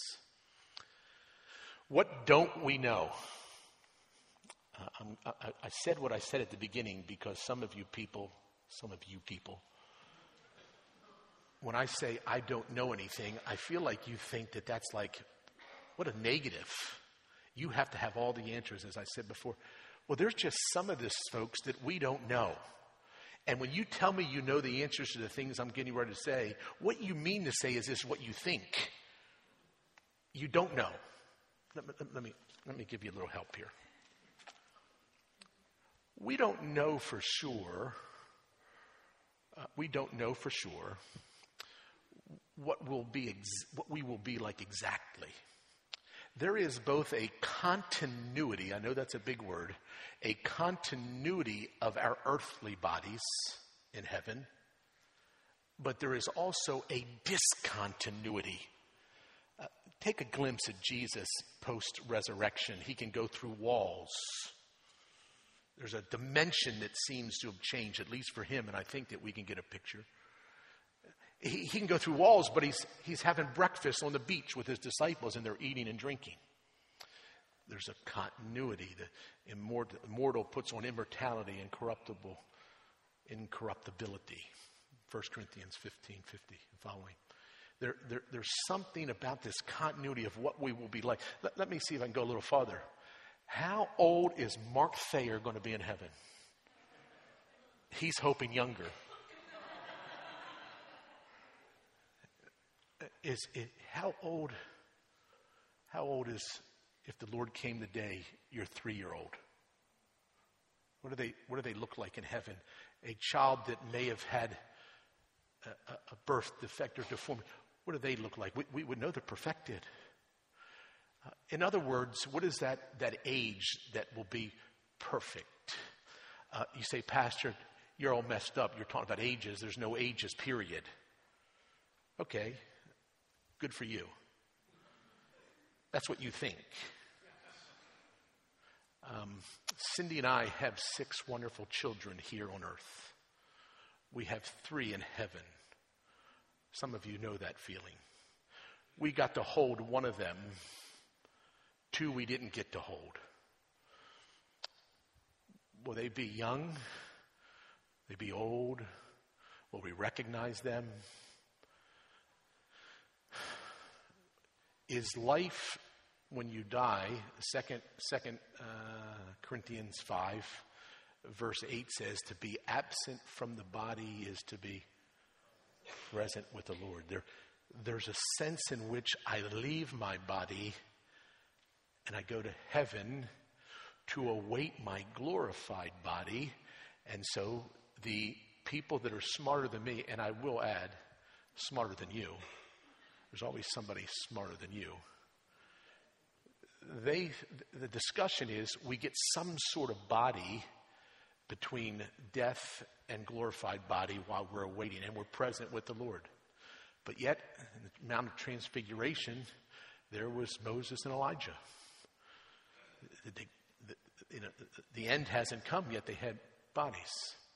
What don't we know? Uh, I, I said what I said at the beginning because some of you people, some of you people, when I say I don't know anything, I feel like you think that that's like, what a negative. You have to have all the answers, as I said before. Well, there's just some of this, folks, that we don't know. And when you tell me you know the answers to the things I'm getting ready to say, what you mean to say is this what you think. You don't know. Let me, let me, let me give you a little help here. We don't know for sure, uh, we don't know for sure what will be ex- what we will be like exactly. There is both a continuity, I know that's a big word, a continuity of our earthly bodies in heaven, but there is also a discontinuity. Uh, take a glimpse at Jesus post-resurrection. He can go through walls. There's a dimension that seems to have changed, at least for him, and I think that we can get a picture. He, he can go through walls, but he's, he's having breakfast on the beach with his disciples, and they're eating and drinking. There's a continuity. The immortal, immortal puts on immortality and corruptible, incorruptibility. First Corinthians fifteen fifty and following. There, there, there's something about this continuity of what we will be like. Let, let me see if I can go a little farther. How old is Mark Thayer going to be in heaven? He's hoping younger. Is it, how old? How old is, if the Lord came today, your three-year-old? What do they? What do they look like in heaven? A child that may have had a, a birth defect or deformity. What do they look like? We, we would know they're perfected. Uh, in other words, what is that, that age that will be perfect? Uh, you say, Pastor, you're all messed up. You're talking about ages. There's no ages, period. Okay, good for you. That's what you think. Um, Cindy and I have six wonderful children here on earth. We have three in heaven. Some of you know that feeling. We got to hold one of them. Two we didn't get to hold. Will they be young? Will they be old? Will we recognize them? Is life, when you die, second, second uh, Corinthians five, verse eight says, to be absent from the body is to be present with the Lord. There, there's a sense in which I leave my body and I go to heaven to await my glorified body. And so the people that are smarter than me, and I will add, smarter than you, there's always somebody smarter than you. They, the discussion is we get some sort of body between death and glorified body while we're awaiting, and we're present with the Lord. But yet, in the Mount of Transfiguration, there was Moses and Elijah. The, the, you know, the end hasn't come yet. They had bodies.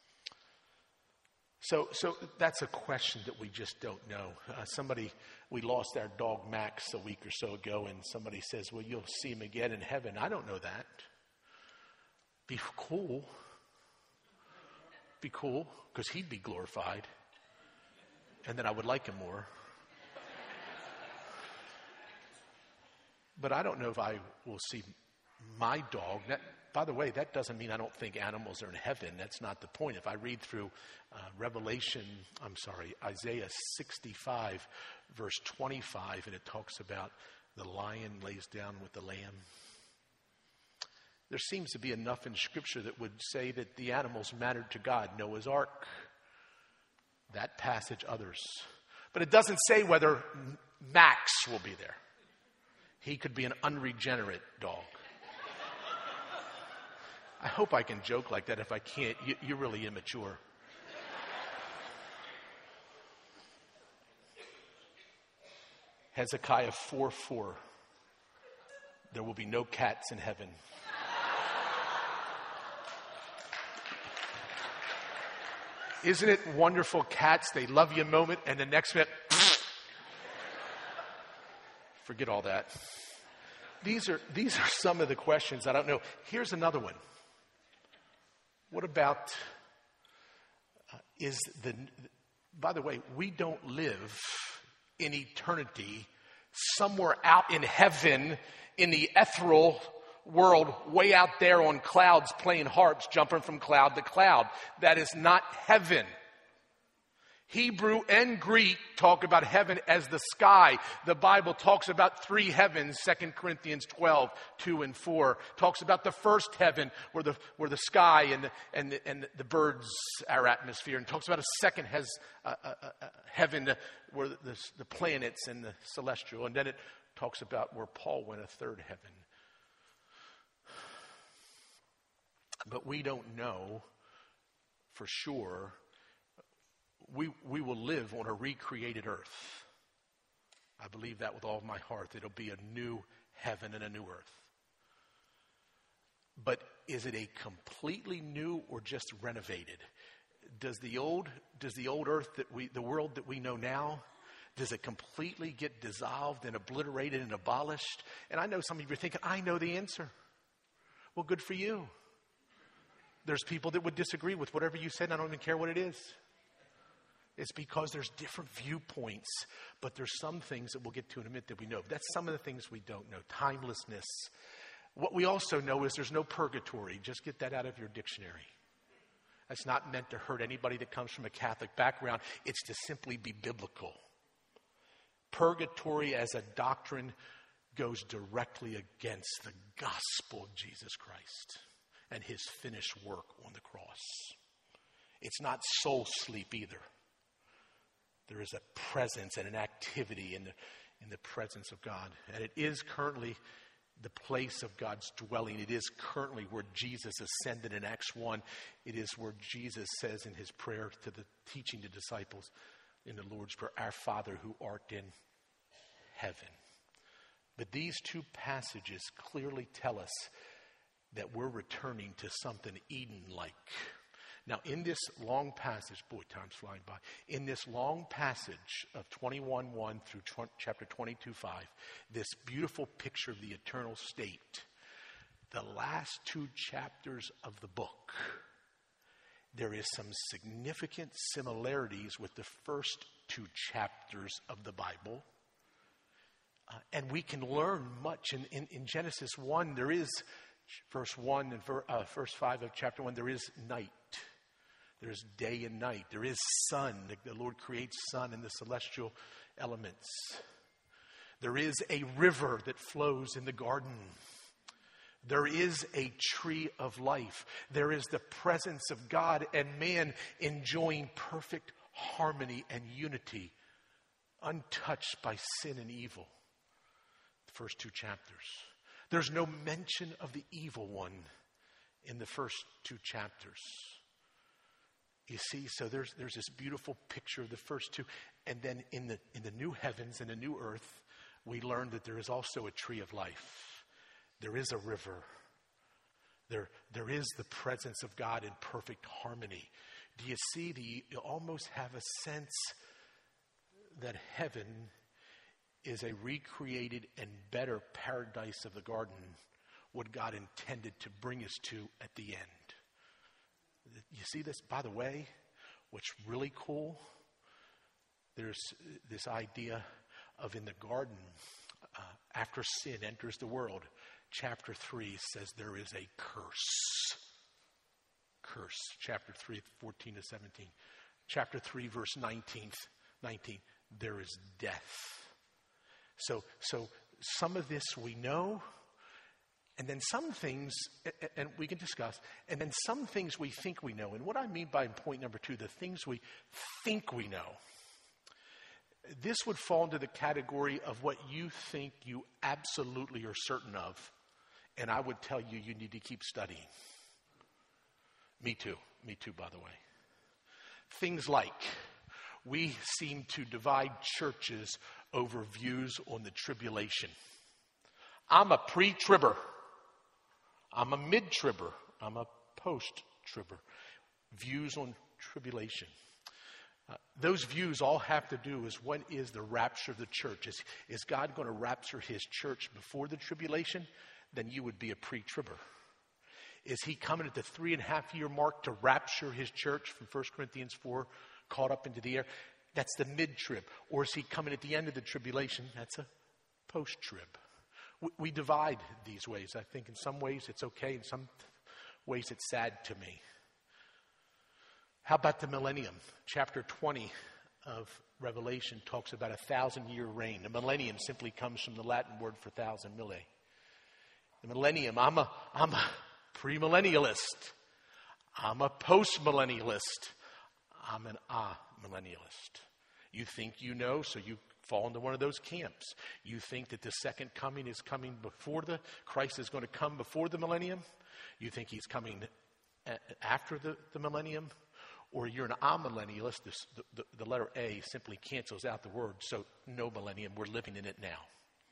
So, so that's a question that we just don't know. Uh, somebody, we lost our dog Max a week or so ago, and somebody says, well, you'll see him again in heaven. I don't know that. Be cool. Be cool, because he'd be glorified. And then I would like him more. But I don't know if I will see my dog. That, by the way, that doesn't mean I don't think animals are in heaven. That's not the point. If I read through uh, Revelation, I'm sorry, Isaiah sixty-five, verse twenty-five, and it talks about the lion lays down with the lamb. There seems to be enough in Scripture that would say that the animals mattered to God. Noah's Ark, that passage, others. But it doesn't say whether Max will be there. He could be an unregenerate dog. I hope I can joke like that. If I can't, you, you're really immature. Hezekiah four four. There will be no cats in heaven. Isn't it wonderful? Cats, they love you a moment, and the next minute, forget all that. These are these are some of the questions I don't know. Here's another one. What about, uh, is the, by the way, we don't live in eternity somewhere out in heaven in the ethereal world way out there on clouds playing harps, jumping from cloud to cloud. That is not heaven. Hebrew and Greek talk about heaven as the sky. The Bible talks about three heavens, Second Corinthians twelve, two and four. Talks about the first heaven where the where the sky and the, and the, and the birds, our atmosphere. And talks about a second has a, a, a heaven where the, the, the planets and the celestial. And then it talks about where Paul went, a third heaven. But we don't know for sure. We we will live on a recreated earth. I believe that with all of my heart. It'll be a new heaven and a new earth. But is it a completely new or just renovated? Does the old does the old earth that we the world that we know now, does it completely get dissolved and obliterated and abolished? And I know some of you are thinking, I know the answer. Well, good for you. There's people that would disagree with whatever you said, and I don't even care what it is. It's because there's different viewpoints, but there's some things that we'll get to in a minute that we know. That's some of the things we don't know. Timelessness. What we also know is there's no purgatory. Just get that out of your dictionary. That's not meant to hurt anybody that comes from a Catholic background. It's to simply be biblical. Purgatory as a doctrine goes directly against the gospel of Jesus Christ and his finished work on the cross. It's not soul sleep either. There is a presence and an activity in the, in the presence of God. And it is currently the place of God's dwelling. It is currently where Jesus ascended in Acts one. It is where Jesus says in his prayer to the teaching the disciples in the Lord's Prayer, our Father who art in heaven. But these two passages clearly tell us that we're returning to something Eden-like. Now, in this long passage, boy, time's flying by. In this long passage of twenty-one one through tw- chapter twenty-two five, this beautiful picture of the eternal state, the last two chapters of the book, there is some significant similarities with the first two chapters of the Bible. Uh, and we can learn much. In, in, in Genesis one, there is, verse one and ver, uh, verse five of chapter one, there is night. There's day and night. There is sun. The Lord creates sun and the celestial elements. There is a river that flows in the garden. There is a tree of life. There is the presence of God and man enjoying perfect harmony and unity, untouched by sin and evil. The first two chapters. There's no mention of the evil one in the first two chapters. You see, so there's there's this beautiful picture of the first two. And then in the in the new heavens and the new earth, we learn that there is also a tree of life. There is a river. There, there is the presence of God in perfect harmony. Do you see, the, you almost have a sense that heaven is a recreated and better paradise of the garden, what God intended to bring us to at the end. You see this? By the way, what's really cool, there's this idea of in the garden, uh, after sin enters the world, chapter three says there is a curse. Curse. Chapter three, fourteen to seventeen. Chapter three, verse nineteen, nineteen, there is death. So, so some of this we know, and then some things, and we can discuss, and then some things we think we know. And what I mean by point number two, the things we think we know. This would fall into the category of what you think you absolutely are certain of. And I would tell you, you need to keep studying. Me too. Me too, by the way. Things like, we seem to divide churches over views on the tribulation. I'm a pre-tribber. I'm a mid-tribber. I'm a post-tribber. Views on tribulation. Uh, those views all have to do is, when is the rapture of the church? Is, is God going to rapture his church before the tribulation? Then you would be a pre-tribber. Is he coming at the three and a half year mark to rapture his church from First Corinthians four, caught up into the air? That's the mid-trib. Or is he coming at the end of the tribulation? That's a post-trib. We, we divide these ways. I think in some ways it's okay. In some ways it's sad to me. How about the millennium? Chapter twenty of Revelation talks about a thousand year reign. The millennium simply comes from the Latin word for thousand, mille. The millennium, I'm a, I'm a premillennialist. I'm a postmillennialist. I'm an amillennialist. You think you know, so you fall into one of those camps. You think that the second coming is coming before the, Christ is going to come before the millennium. You think he's coming a, after the, the millennium. Or you're an amillennialist. The, the, the letter A simply cancels out the word, so no millennium. We're living in it now.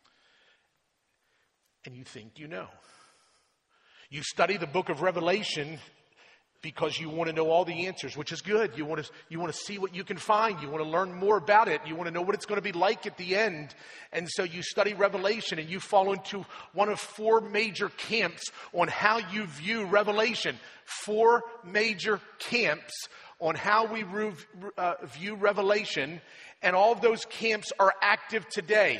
And you think you know. You study the book of Revelation because you want to know all the answers, which is good. You want to, you want to see what you can find. You want to learn more about it. You want to know what it's going to be like at the end. And so you study Revelation and you fall into one of four major camps on how you view Revelation. Four major camps on how we re- uh, view Revelation. And all of those camps are active today.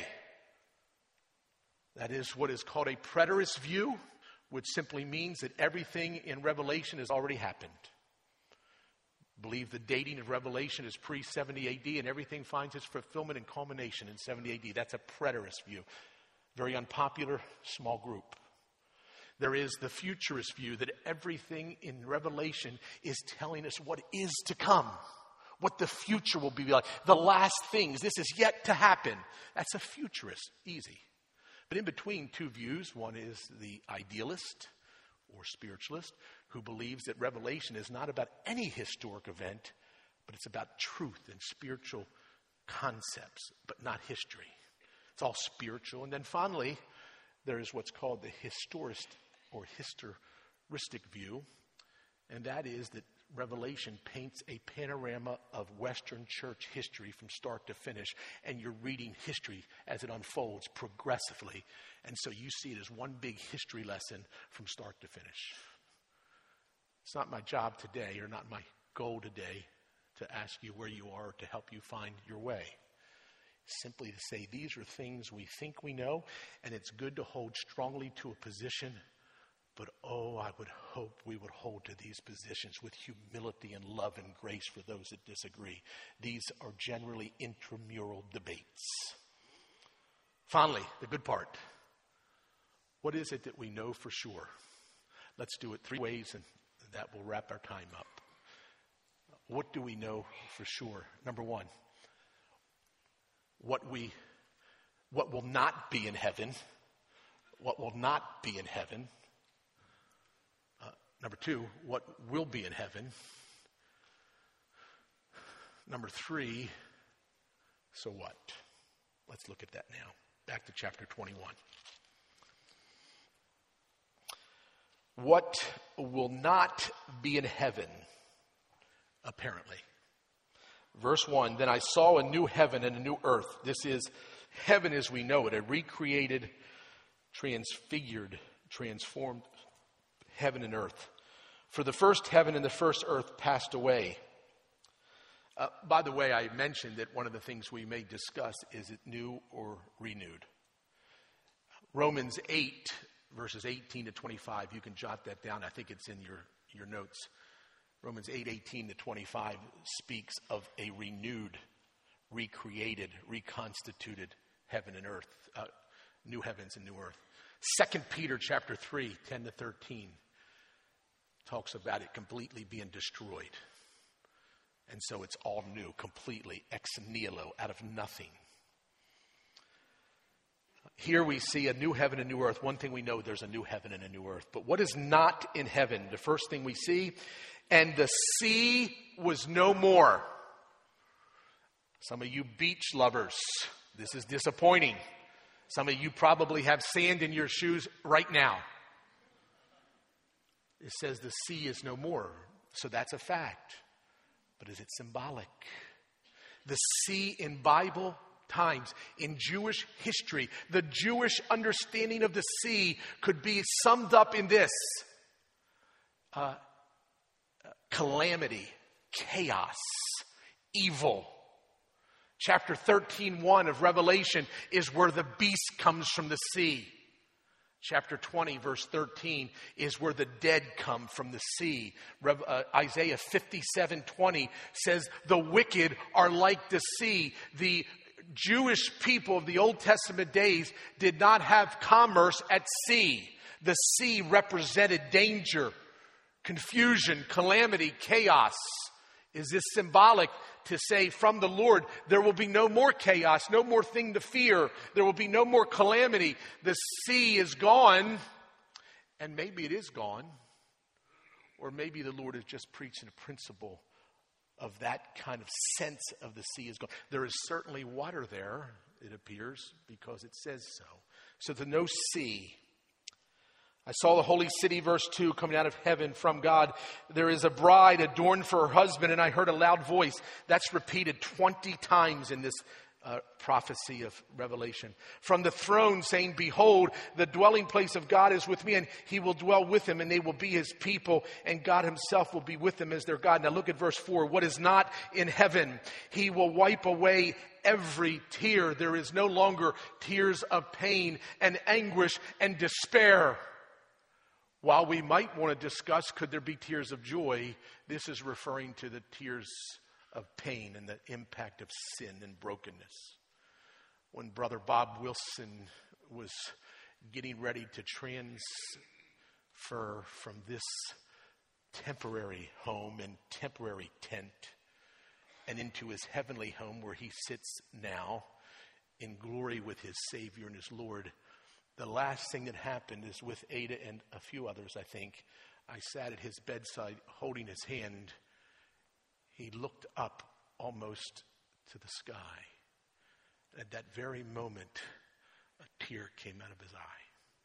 That is what is called a preterist view, which simply means that everything in Revelation has already happened. Believe the dating of Revelation is pre seventy A D and everything finds its fulfillment and culmination in seventy A D. That's a preterist view. Very unpopular, small group. There is the futurist view that everything in Revelation is telling us what is to come, what the future will be like, the last things. This is yet to happen. That's a futurist, easy. But in between two views, one is the idealist or spiritualist who believes that Revelation is not about any historic event, but it's about truth and spiritual concepts, but not history. It's all spiritual. And then finally, there is what's called the historist or historistic view, and that is that Revelation paints a panorama of Western church history from start to finish, and you're reading history as it unfolds progressively, and so you see it as one big history lesson from start to finish. It's not my job today, or not my goal today, to ask you where you are, to help you find your way. Simply to say these are things we think we know, and it's good to hold strongly to a position, But oh, I would hope we would hold to these positions with humility and love and grace for those that disagree. These are generally intramural debates. Finally, the good part. What is it that we know for sure? Let's do it three ways, and that will wrap our time up. What do we know for sure? Number one, what we, what will not be in heaven. What will not be in heaven. Uh, number two, what will be in heaven. Number three, so what? Let's look at that now. Back to chapter twenty-one. What will not be in heaven, apparently. Verse one, then I saw a new heaven and a new earth. This is heaven as we know it, a recreated, transfigured, transformed heaven and earth. For the first heaven and the first earth passed away. Uh, by the way, I mentioned that one of the things we may discuss is it new or renewed. Romans eight, verses eighteen to twenty-five, you can jot that down. I think it's in your, your notes. Romans eight, eighteen to twenty-five speaks of a renewed, recreated, reconstituted heaven and earth, uh, new heavens and new earth. Second Peter chapter three, ten to thirteen talks about it completely being destroyed. And so it's all new, completely, ex nihilo, out of nothing. Here we see a new heaven and new earth. One thing we know, there's a new heaven and a new earth. But what is not in heaven? The first thing we see, and the sea was no more. Some of you beach lovers, this is disappointing. Some of you probably have sand in your shoes right now. It says the sea is no more. So that's a fact. But is it symbolic? The sea in Bible times, in Jewish history, the Jewish understanding of the sea could be summed up in this. Uh, calamity, chaos, evil. Chapter thirteen, one of Revelation is where the beast comes from the sea. Chapter twenty, verse thirteen, is where the dead come from the sea. Rev, uh, Isaiah fifty-seven, twenty says, the wicked are like the sea. The Jewish people of the Old Testament days did not have commerce at sea. The sea represented danger, confusion, calamity, chaos. Is this symbolic to say from the Lord, there will be no more chaos, no more thing to fear. There will be no more calamity. The sea is gone, and maybe it is gone. Or maybe the Lord is just preaching a principle of that kind of sense of the sea is gone. There is certainly water there, it appears, because it says so. So there's no sea. I saw the holy city, verse two, coming out of heaven from God. There is a bride adorned for her husband, and I heard a loud voice. That's repeated twenty times in this uh, prophecy of Revelation. From the throne saying, behold, the dwelling place of God is with me, and he will dwell with them, and they will be his people, and God himself will be with them as their God. Now look at verse four. What is not in heaven, he will wipe away every tear. There is no longer tears of pain and anguish and despair. While we might want to discuss, could there be tears of joy, this is referring to the tears of pain and the impact of sin and brokenness. When Brother Bob Wilson was getting ready to transfer from this temporary home and temporary tent and into his heavenly home where he sits now in glory with his Savior and his Lord, the last thing that happened is with Ada and a few others, I think, I sat at his bedside holding his hand. He looked up almost to the sky. At that very moment, a tear came out of his eye.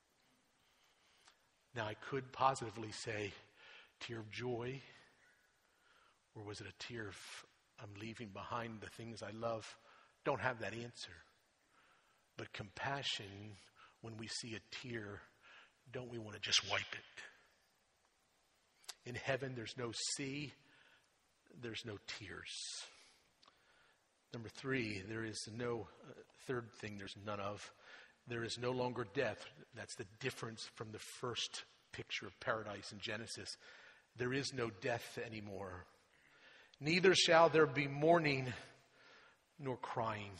Now, I could positively say, tear of joy, or was it a tear of, I'm leaving behind the things I love? Don't have that answer. But compassion, when we see a tear, don't we want to just wipe it? In heaven, there's no sea, there's no tears. Number three, there is no, uh, third thing there's none of, there is no longer death. That's the difference from the first picture of paradise in Genesis. There is no death anymore. Neither shall there be mourning, nor crying,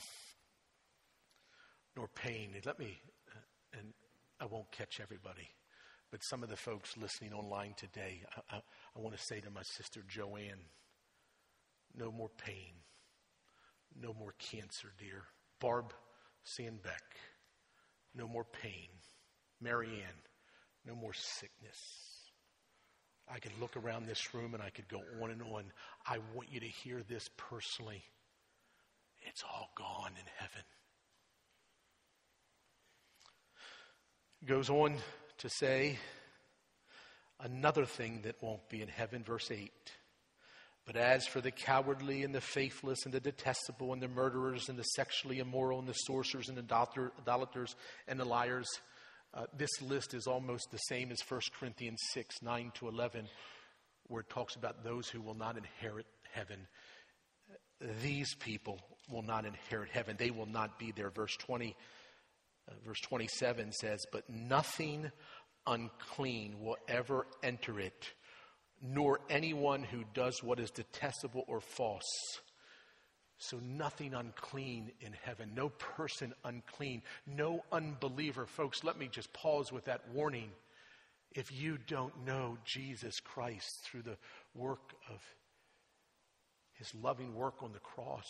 nor pain. And let me, and I won't catch everybody, but some of the folks listening online today, I, I, I want to say to my sister Joanne, no more pain, no more cancer, dear. Barb Sandbeck, no more pain. Marianne, no more sickness. I could look around this room and I could go on and on. I want you to hear this personally. It's all gone in heaven. Goes on to say another thing that won't be in heaven, verse eight. But as for the cowardly and the faithless and the detestable and the murderers and the sexually immoral and the sorcerers and the idolaters and the liars, uh, this list is almost the same as First Corinthians six, nine to eleven, where it talks about those who will not inherit heaven. These people will not inherit heaven. They will not be there. Verse twenty, uh, verse twenty-seven says, but nothing unclean will ever enter it, nor anyone who does what is detestable or false. So nothing unclean in heaven. No person unclean. No unbeliever. Folks, let me just pause with that warning. If you don't know Jesus Christ through the work of his loving work on the cross,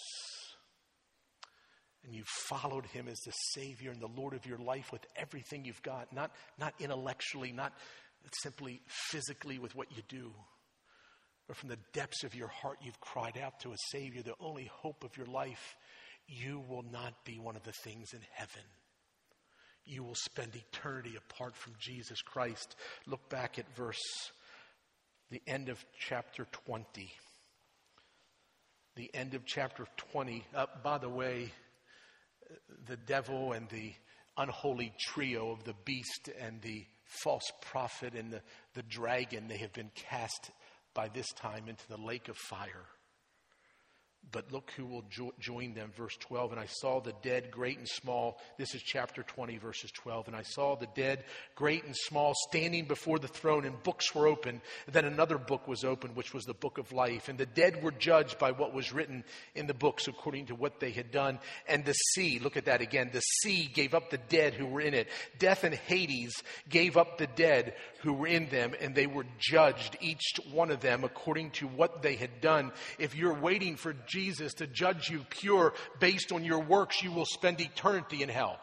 and you've followed him as the Savior and the Lord of your life with everything you've got, not, not intellectually, not simply physically with what you do, but from the depths of your heart you've cried out to a Savior, the only hope of your life, you will not be one of the things in heaven. You will spend eternity apart from Jesus Christ. Look back at verse, the end of chapter twenty. The end of chapter twenty. Uh, by the way, the devil and the unholy trio of the beast and the false prophet and the, the dragon, they have been cast by this time into the lake of fire. But look who will jo- join them. Verse twelve, and I saw the dead, great and small. This is chapter twenty, verses twelve. And I saw the dead, great and small, standing before the throne, and books were opened. Then another book was opened, which was the book of life. And the dead were judged by what was written in the books according to what they had done. And the sea, look at that again, the sea gave up the dead who were in it. Death and Hades gave up the dead who were in them, and they were judged, each one of them, according to what they had done. If you're waiting for Jesus to judge you pure based on your works, you will spend eternity in hell.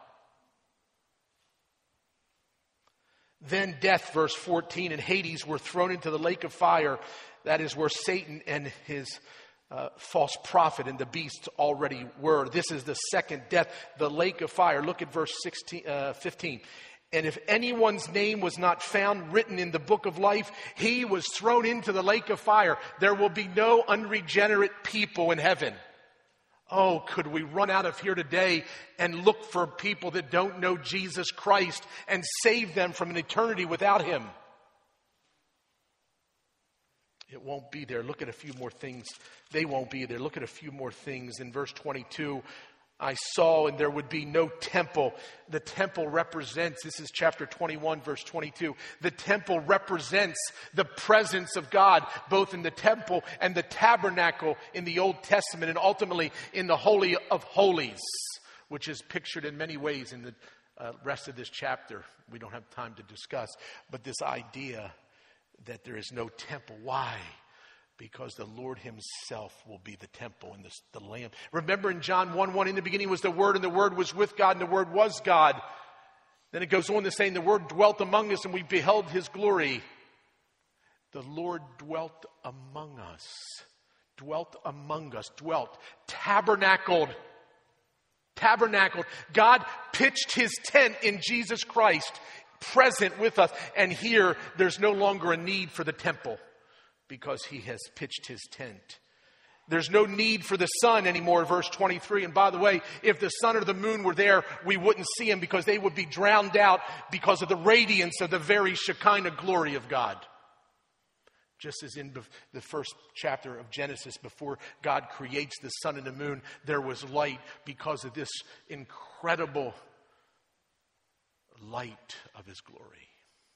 Then death, verse fourteen, and Hades were thrown into the lake of fire. That is where Satan and his uh, false prophet and the beast already were. This is the second death, the lake of fire. Look at verse sixteen, uh, fifteen. And if anyone's name was not found written in the book of life, he was thrown into the lake of fire. There will be no unregenerate people in heaven. Oh, could we run out of here today and look for people that don't know Jesus Christ and save them from an eternity without him? It won't be there. Look at a few more things. They won't be there. Look at a few more things. In verse twenty-two, I saw, and there would be no temple. The temple represents, this is chapter twenty-one, verse twenty-two. The temple represents the presence of God, both in the temple and the tabernacle in the Old Testament, and ultimately in the Holy of Holies, which is pictured in many ways in the uh, rest of this chapter. We don't have time to discuss, but this idea that there is no temple. Why? Because the Lord himself will be the temple and the, the Lamb. Remember in John one one, in the beginning was the Word, and the Word was with God, and the Word was God. Then it goes on to say, and the Word dwelt among us, and we beheld his glory. The Lord dwelt among us. Dwelt among us. Dwelt. Tabernacled. Tabernacled. God pitched his tent in Jesus Christ, present with us. And here, there's no longer a need for the temple, because he has pitched his tent. There's no need for the sun anymore, verse twenty-three. And by the way, if the sun or the moon were there, we wouldn't see them, because they would be drowned out because of the radiance of the very Shekinah glory of God. Just as in the first chapter of Genesis, before God creates the sun and the moon, there was light because of this incredible light of his glory.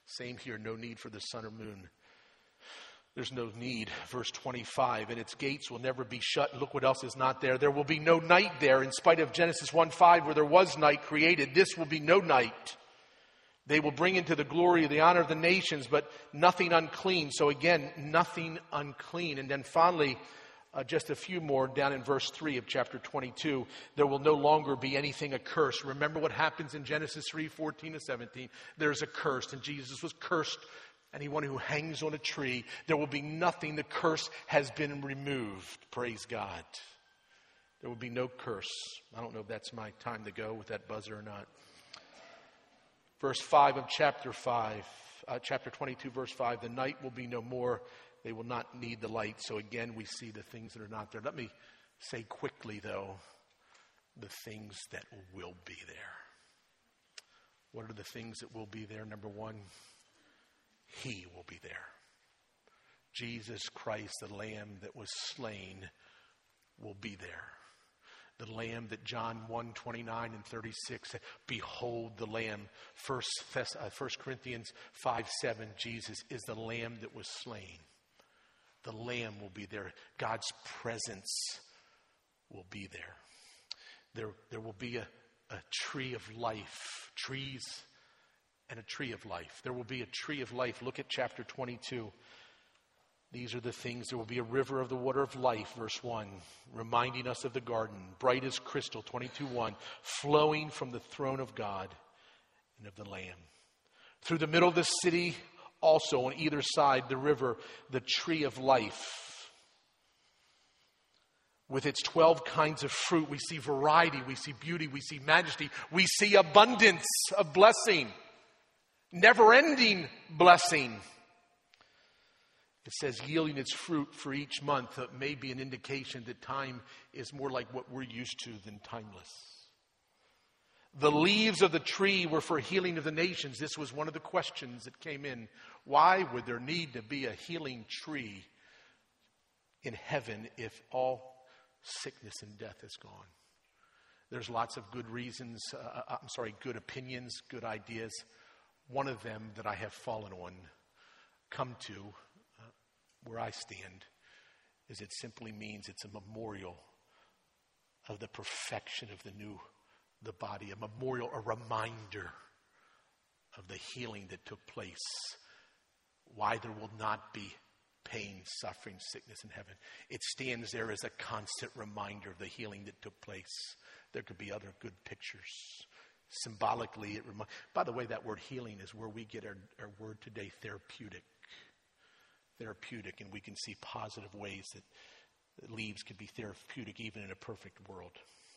Same here, no need for the sun or moon. There's no need. Verse twenty-five, and its gates will never be shut. And look what else is not there. There will be no night there, in spite of Genesis one five, where there was night created. This will be no night. They will bring into the glory of the honor of the nations, but nothing unclean. So again, nothing unclean. And then finally, uh, just a few more down in verse three of chapter twenty-two. There will no longer be anything accursed. Remember what happens in Genesis three fourteen to seventeen. There's a curse, and Jesus was cursed. Anyone who hangs on a tree, there will be nothing. The curse has been removed. Praise God. There will be no curse. I don't know if that's my time to go with that buzzer or not. Verse five of chapter five, uh, chapter twenty-two, verse five, the night will be no more. They will not need the light. So again, we see the things that are not there. Let me say quickly, though, the things that will be there. What are the things that will be there? Number one, He will be there. Jesus Christ, the Lamb that was slain, will be there. The Lamb that John one twenty-nine and thirty-six said, behold the Lamb. First, First Corinthians five seven, Jesus is the Lamb that was slain. The Lamb will be there. God's presence will be there. There, there will be a, a tree of life. Trees and a tree of life. There will be a tree of life. Look at chapter twenty-two. These are the things. There will be a river of the water of life, verse one, reminding us of the garden, bright as crystal, twenty-two one, flowing from the throne of God and of the Lamb. Through the middle of the city, also on either side, the river, the tree of life. With its twelve kinds of fruit, we see variety, we see beauty, we see majesty, we see abundance of blessing. Never-ending blessing. It says yielding its fruit for each month. It may be an indication that time is more like what we're used to than timeless. The leaves of the tree were for healing of the nations. This was one of the questions that came in. Why would there need to be a healing tree in heaven if all sickness and death is gone? There's lots of good reasons, uh, I'm sorry, good opinions, good ideas. One of them that I have fallen on, come to uh, where I stand, is it simply means it's a memorial of the perfection of the new, the body, a memorial, a reminder of the healing that took place. Why there will not be pain, suffering, sickness in heaven. It stands there as a constant reminder of the healing that took place. There could be other good pictures. Symbolically, it reminds. By the way, that word healing is where we get our, our word today, therapeutic. Therapeutic, and we can see positive ways that, that leaves could be therapeutic even in a perfect world.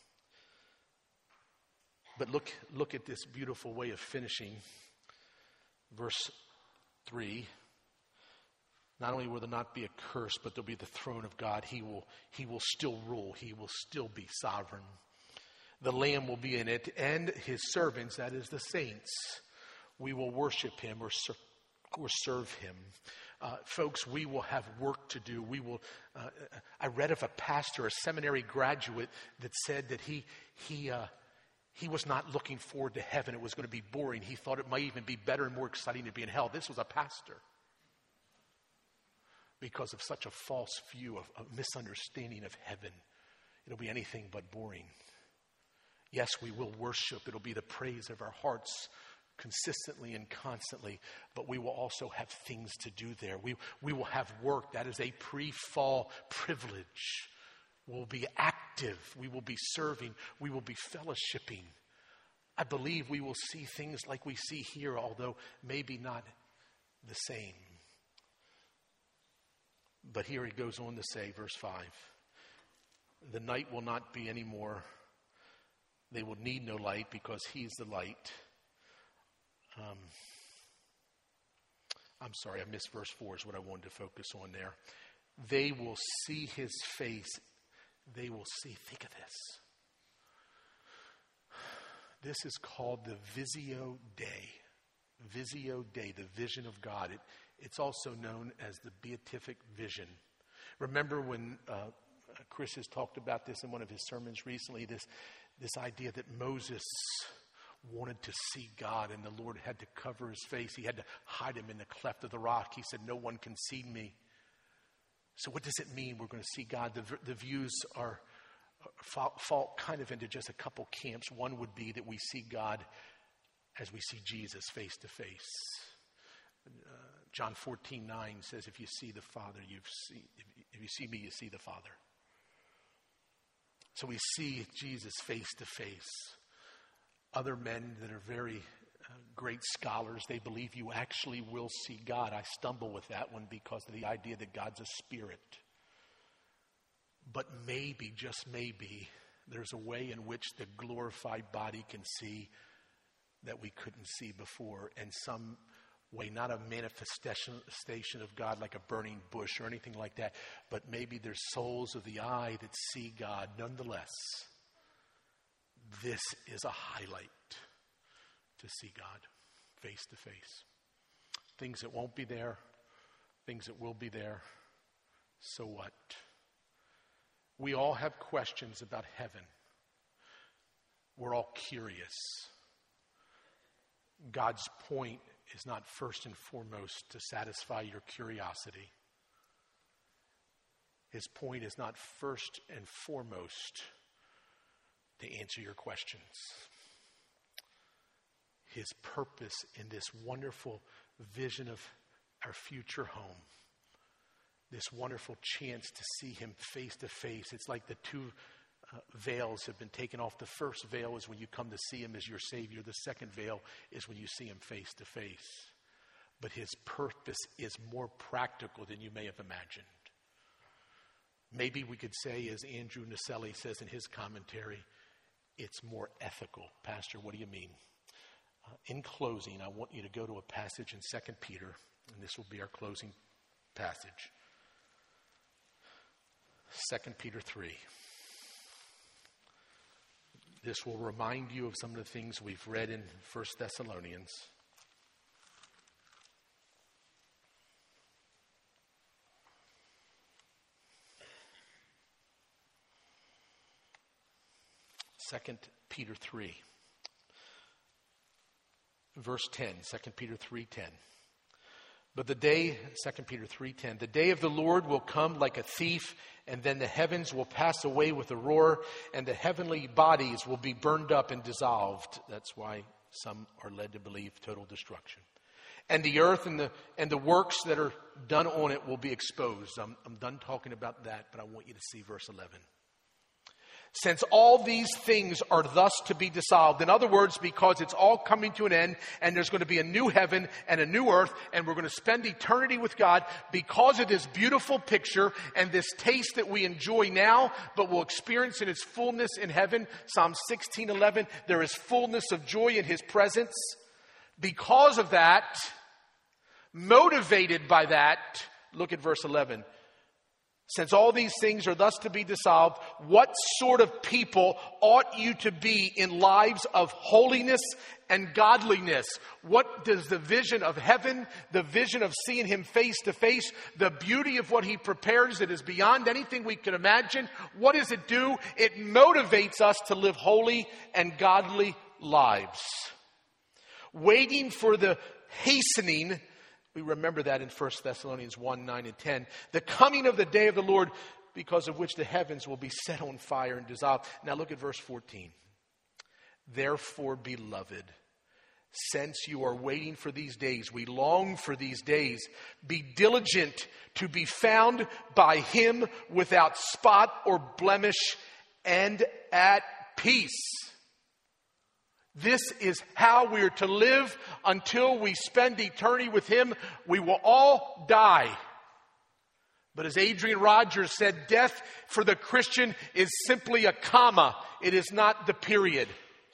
But look, look at this beautiful way of finishing. Verse three. Not only will there not be a curse, but there'll be the throne of God. He will, he will still rule. He will still be sovereign. The Lamb will be in it, and his servants, that is the saints. We will worship him or, ser- or serve him. Uh, folks, we will have work to do. We will. Uh, I read of a pastor, a seminary graduate, that said that he he uh, he was not looking forward to heaven. It was going to be boring. He thought it might even be better and more exciting to be in hell. This was a pastor. Because of such a false view, of a misunderstanding of heaven, it'll be anything but boring. Yes, we will worship. It'll be the praise of our hearts consistently and constantly, but we will also have things to do there. We, we will have work. That is a pre-fall privilege. We'll be active. We will be serving. We will be fellowshipping. I believe we will see things like we see here, although maybe not the same. But here he goes on to say, verse five, the night will not be any more. They will need no light because he's the light. Um, I'm sorry, I missed verse four is what I wanted to focus on there. They will see his face. They will see, think of this. This is called the Visio Dei. Visio Dei, the vision of God. It, it's also known as the beatific vision. Remember when uh, Chris has talked about this in one of his sermons recently, this, this idea that Moses wanted to see God, and the Lord had to cover his face. He had to hide him in the cleft of the rock. He said, no one can see me. So what does it mean we're going to see God? The, the views are fall, fall kind of into just a couple camps. One would be that we see God as we see Jesus face to face. Uh, John fourteen nine says, if you see the Father, you've seen, if you see me, you see the Father. So we see Jesus face to face. Other men that are very uh, great scholars, they believe you actually will see God. I stumble with that one because of the idea that God's a spirit. But maybe, just maybe, there's a way in which the glorified body can see that we couldn't see before, and some way, not a manifestation of God like a burning bush or anything like that, but maybe there's souls of the eye that see God nonetheless. This is a highlight to see God face to face. Things that won't be there, things that will be there. So what? We all have questions about heaven. We're all curious. God's point is not first and foremost to satisfy your curiosity. His point is not first and foremost to answer your questions. His purpose in this wonderful vision of our future home, this wonderful chance to see him face to face. It's like the two uh, veils have been taken off. The first veil is when you come to see him as your Savior. The second veil is when you see him face to face. But his purpose is more practical than you may have imagined. Maybe we could say, as Andrew Naselli says in his commentary, it's more ethical. Pastor, what do you mean? Uh, in closing, I want you to go to a passage in Second Peter, and this will be our closing passage. Second Peter three. This will remind you of some of the things we've read in First Thessalonians. Second Peter three. Verse ten, Second Peter three ten. But the day, Second Peter three ten, the day of the Lord will come like a thief, and then the heavens will pass away with a roar, and the heavenly bodies will be burned up and dissolved. That's why some are led to believe total destruction. And the earth and the and the works that are done on it will be exposed. I'm, I'm done talking about that, but I want you to see verse eleven. Since all these things are thus to be dissolved. In other words, because it's all coming to an end, and there's going to be a new heaven and a new earth, and we're going to spend eternity with God because of this beautiful picture and this taste that we enjoy now, but we'll experience in its fullness in heaven. Psalm sixteen eleven, there is fullness of joy in his presence. Because of that, motivated by that, look at verse eleven. Since all these things are thus to be dissolved, what sort of people ought you to be in lives of holiness and godliness? What does the vision of heaven, the vision of seeing him face to face, the beauty of what he prepares that is beyond anything we can imagine, what does it do? It motivates us to live holy and godly lives. Waiting for the hastening. We remember that in First Thessalonians one, nine, and ten. The coming of the day of the Lord, because of which the heavens will be set on fire and dissolved. Now look at verse fourteen. Therefore, beloved, since you are waiting for these days, we long for these days, be diligent to be found by him without spot or blemish and at peace. This is how we are to live until we spend eternity with him. We will all die. But as Adrian Rogers said, death for the Christian is simply a comma. It is not the period.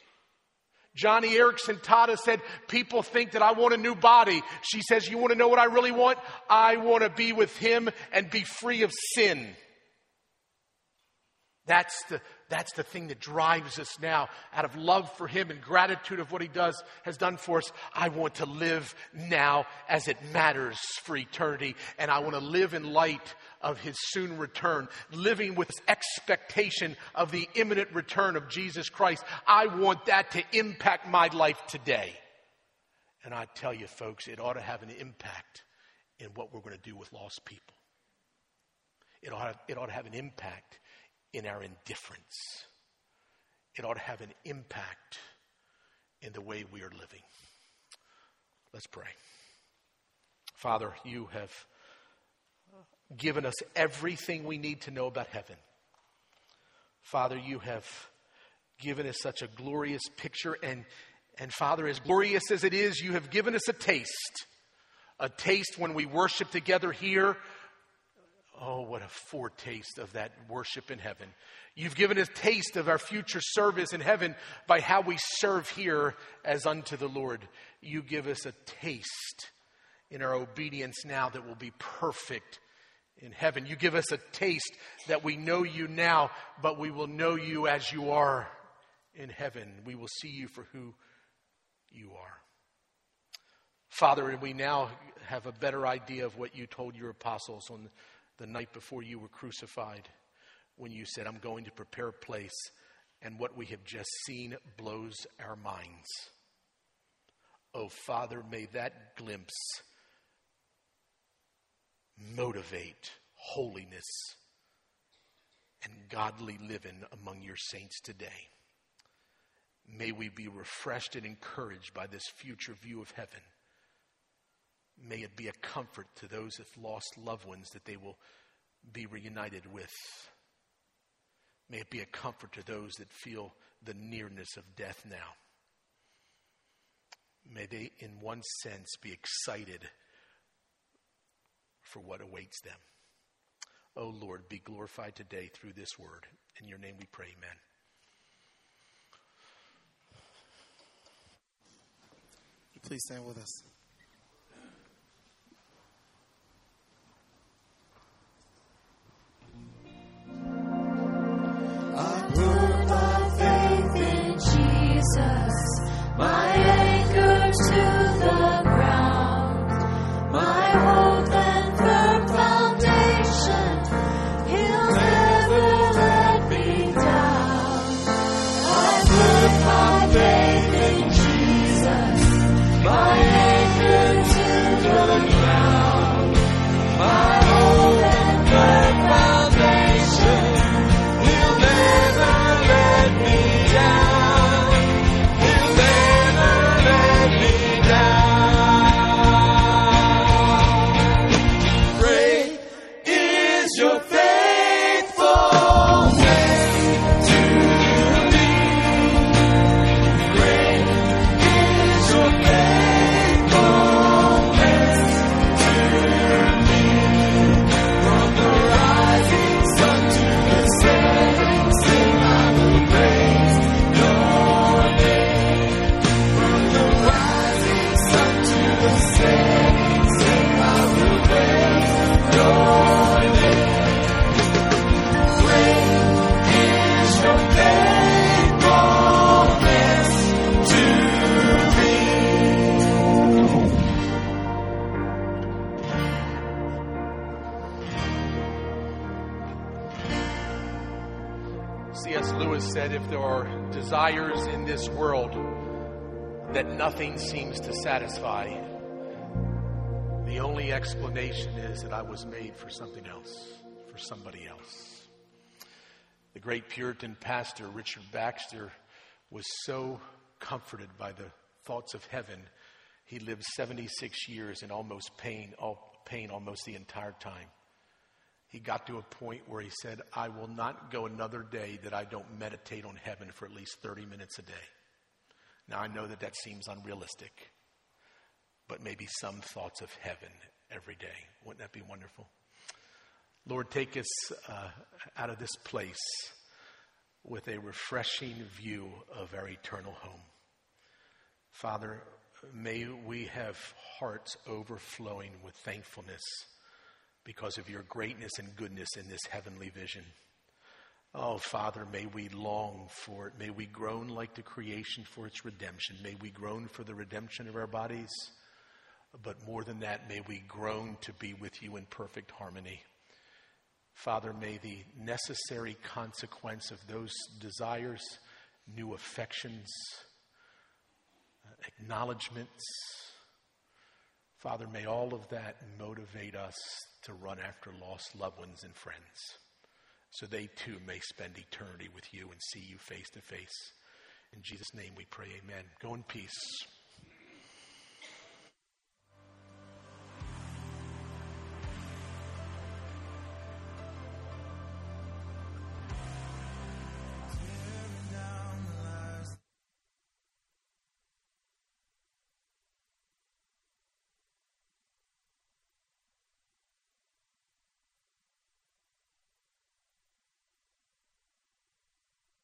Johnny Erickson Tada said, people think that I want a new body. She says, you want to know what I really want? I want to be with him and be free of sin. That's the That's the thing that drives us now out of love for him and gratitude of what he does, has done for us. I want to live now as it matters for eternity. And I want to live in light of his soon return, living with expectation of the imminent return of Jesus Christ. I want that to impact my life today. And I tell you, folks, it ought to have an impact in what we're going to do with lost people. It ought to, it ought to have an impact in our indifference. It ought to have an impact in the way we are living. Let's pray. Father, you have given us everything we need to know about heaven. Father, you have given us such a glorious picture. And, and Father, as glorious as it is, you have given us a taste. A taste when we worship together here. Oh, what a foretaste of that worship in heaven. You've given us a taste of our future service in heaven by how we serve here as unto the Lord. You give us a taste in our obedience now that will be perfect in heaven. You give us a taste that we know you now, but we will know you as you are in heaven. We will see you for who you are. Father, and we now have a better idea of what you told your apostles on the night before you were crucified, when you said, I'm going to prepare a place, and what we have just seen blows our minds. Oh, Father, may that glimpse motivate holiness and godly living among your saints today. May we be refreshed and encouraged by this future view of heaven. May it be a comfort to those that lost loved ones that they will be reunited with. May it be a comfort to those that feel the nearness of death now. May they, in one sense, be excited for what awaits them. Oh Lord, be glorified today through this word. In your name we pray, amen. Please stand with us. Jesus, my anchor to the ground, my hope and firm foundation, he'll never let me down. I put my faith in Jesus, my anchor to the ground, my hope and firm foundation, he'll never let me down. C S Lewis said, if there are desires in this world that nothing seems to satisfy, the only explanation is that I was made for something else, for somebody else. The great Puritan pastor Richard Baxter was so comforted by the thoughts of heaven, he lived seventy-six years in almost pain, all pain almost the entire time. He got to a point where he said, I will not go another day that I don't meditate on heaven for at least thirty minutes a day. Now, I know that that seems unrealistic, but maybe some thoughts of heaven every day. Wouldn't that be wonderful? Lord, take us uh, out of this place with a refreshing view of our eternal home. Father, may we have hearts overflowing with thankfulness because of your greatness and goodness in this heavenly vision. Oh, Father, may we long for it. May we groan like the creation for its redemption. May we groan for the redemption of our bodies. But more than that, may we groan to be with you in perfect harmony. Father, may the necessary consequence of those desires, new affections, acknowledgments, Father, may all of that motivate us to run after lost loved ones and friends, so they too may spend eternity with you and see you face to face. In Jesus' name we pray, amen. Go in peace.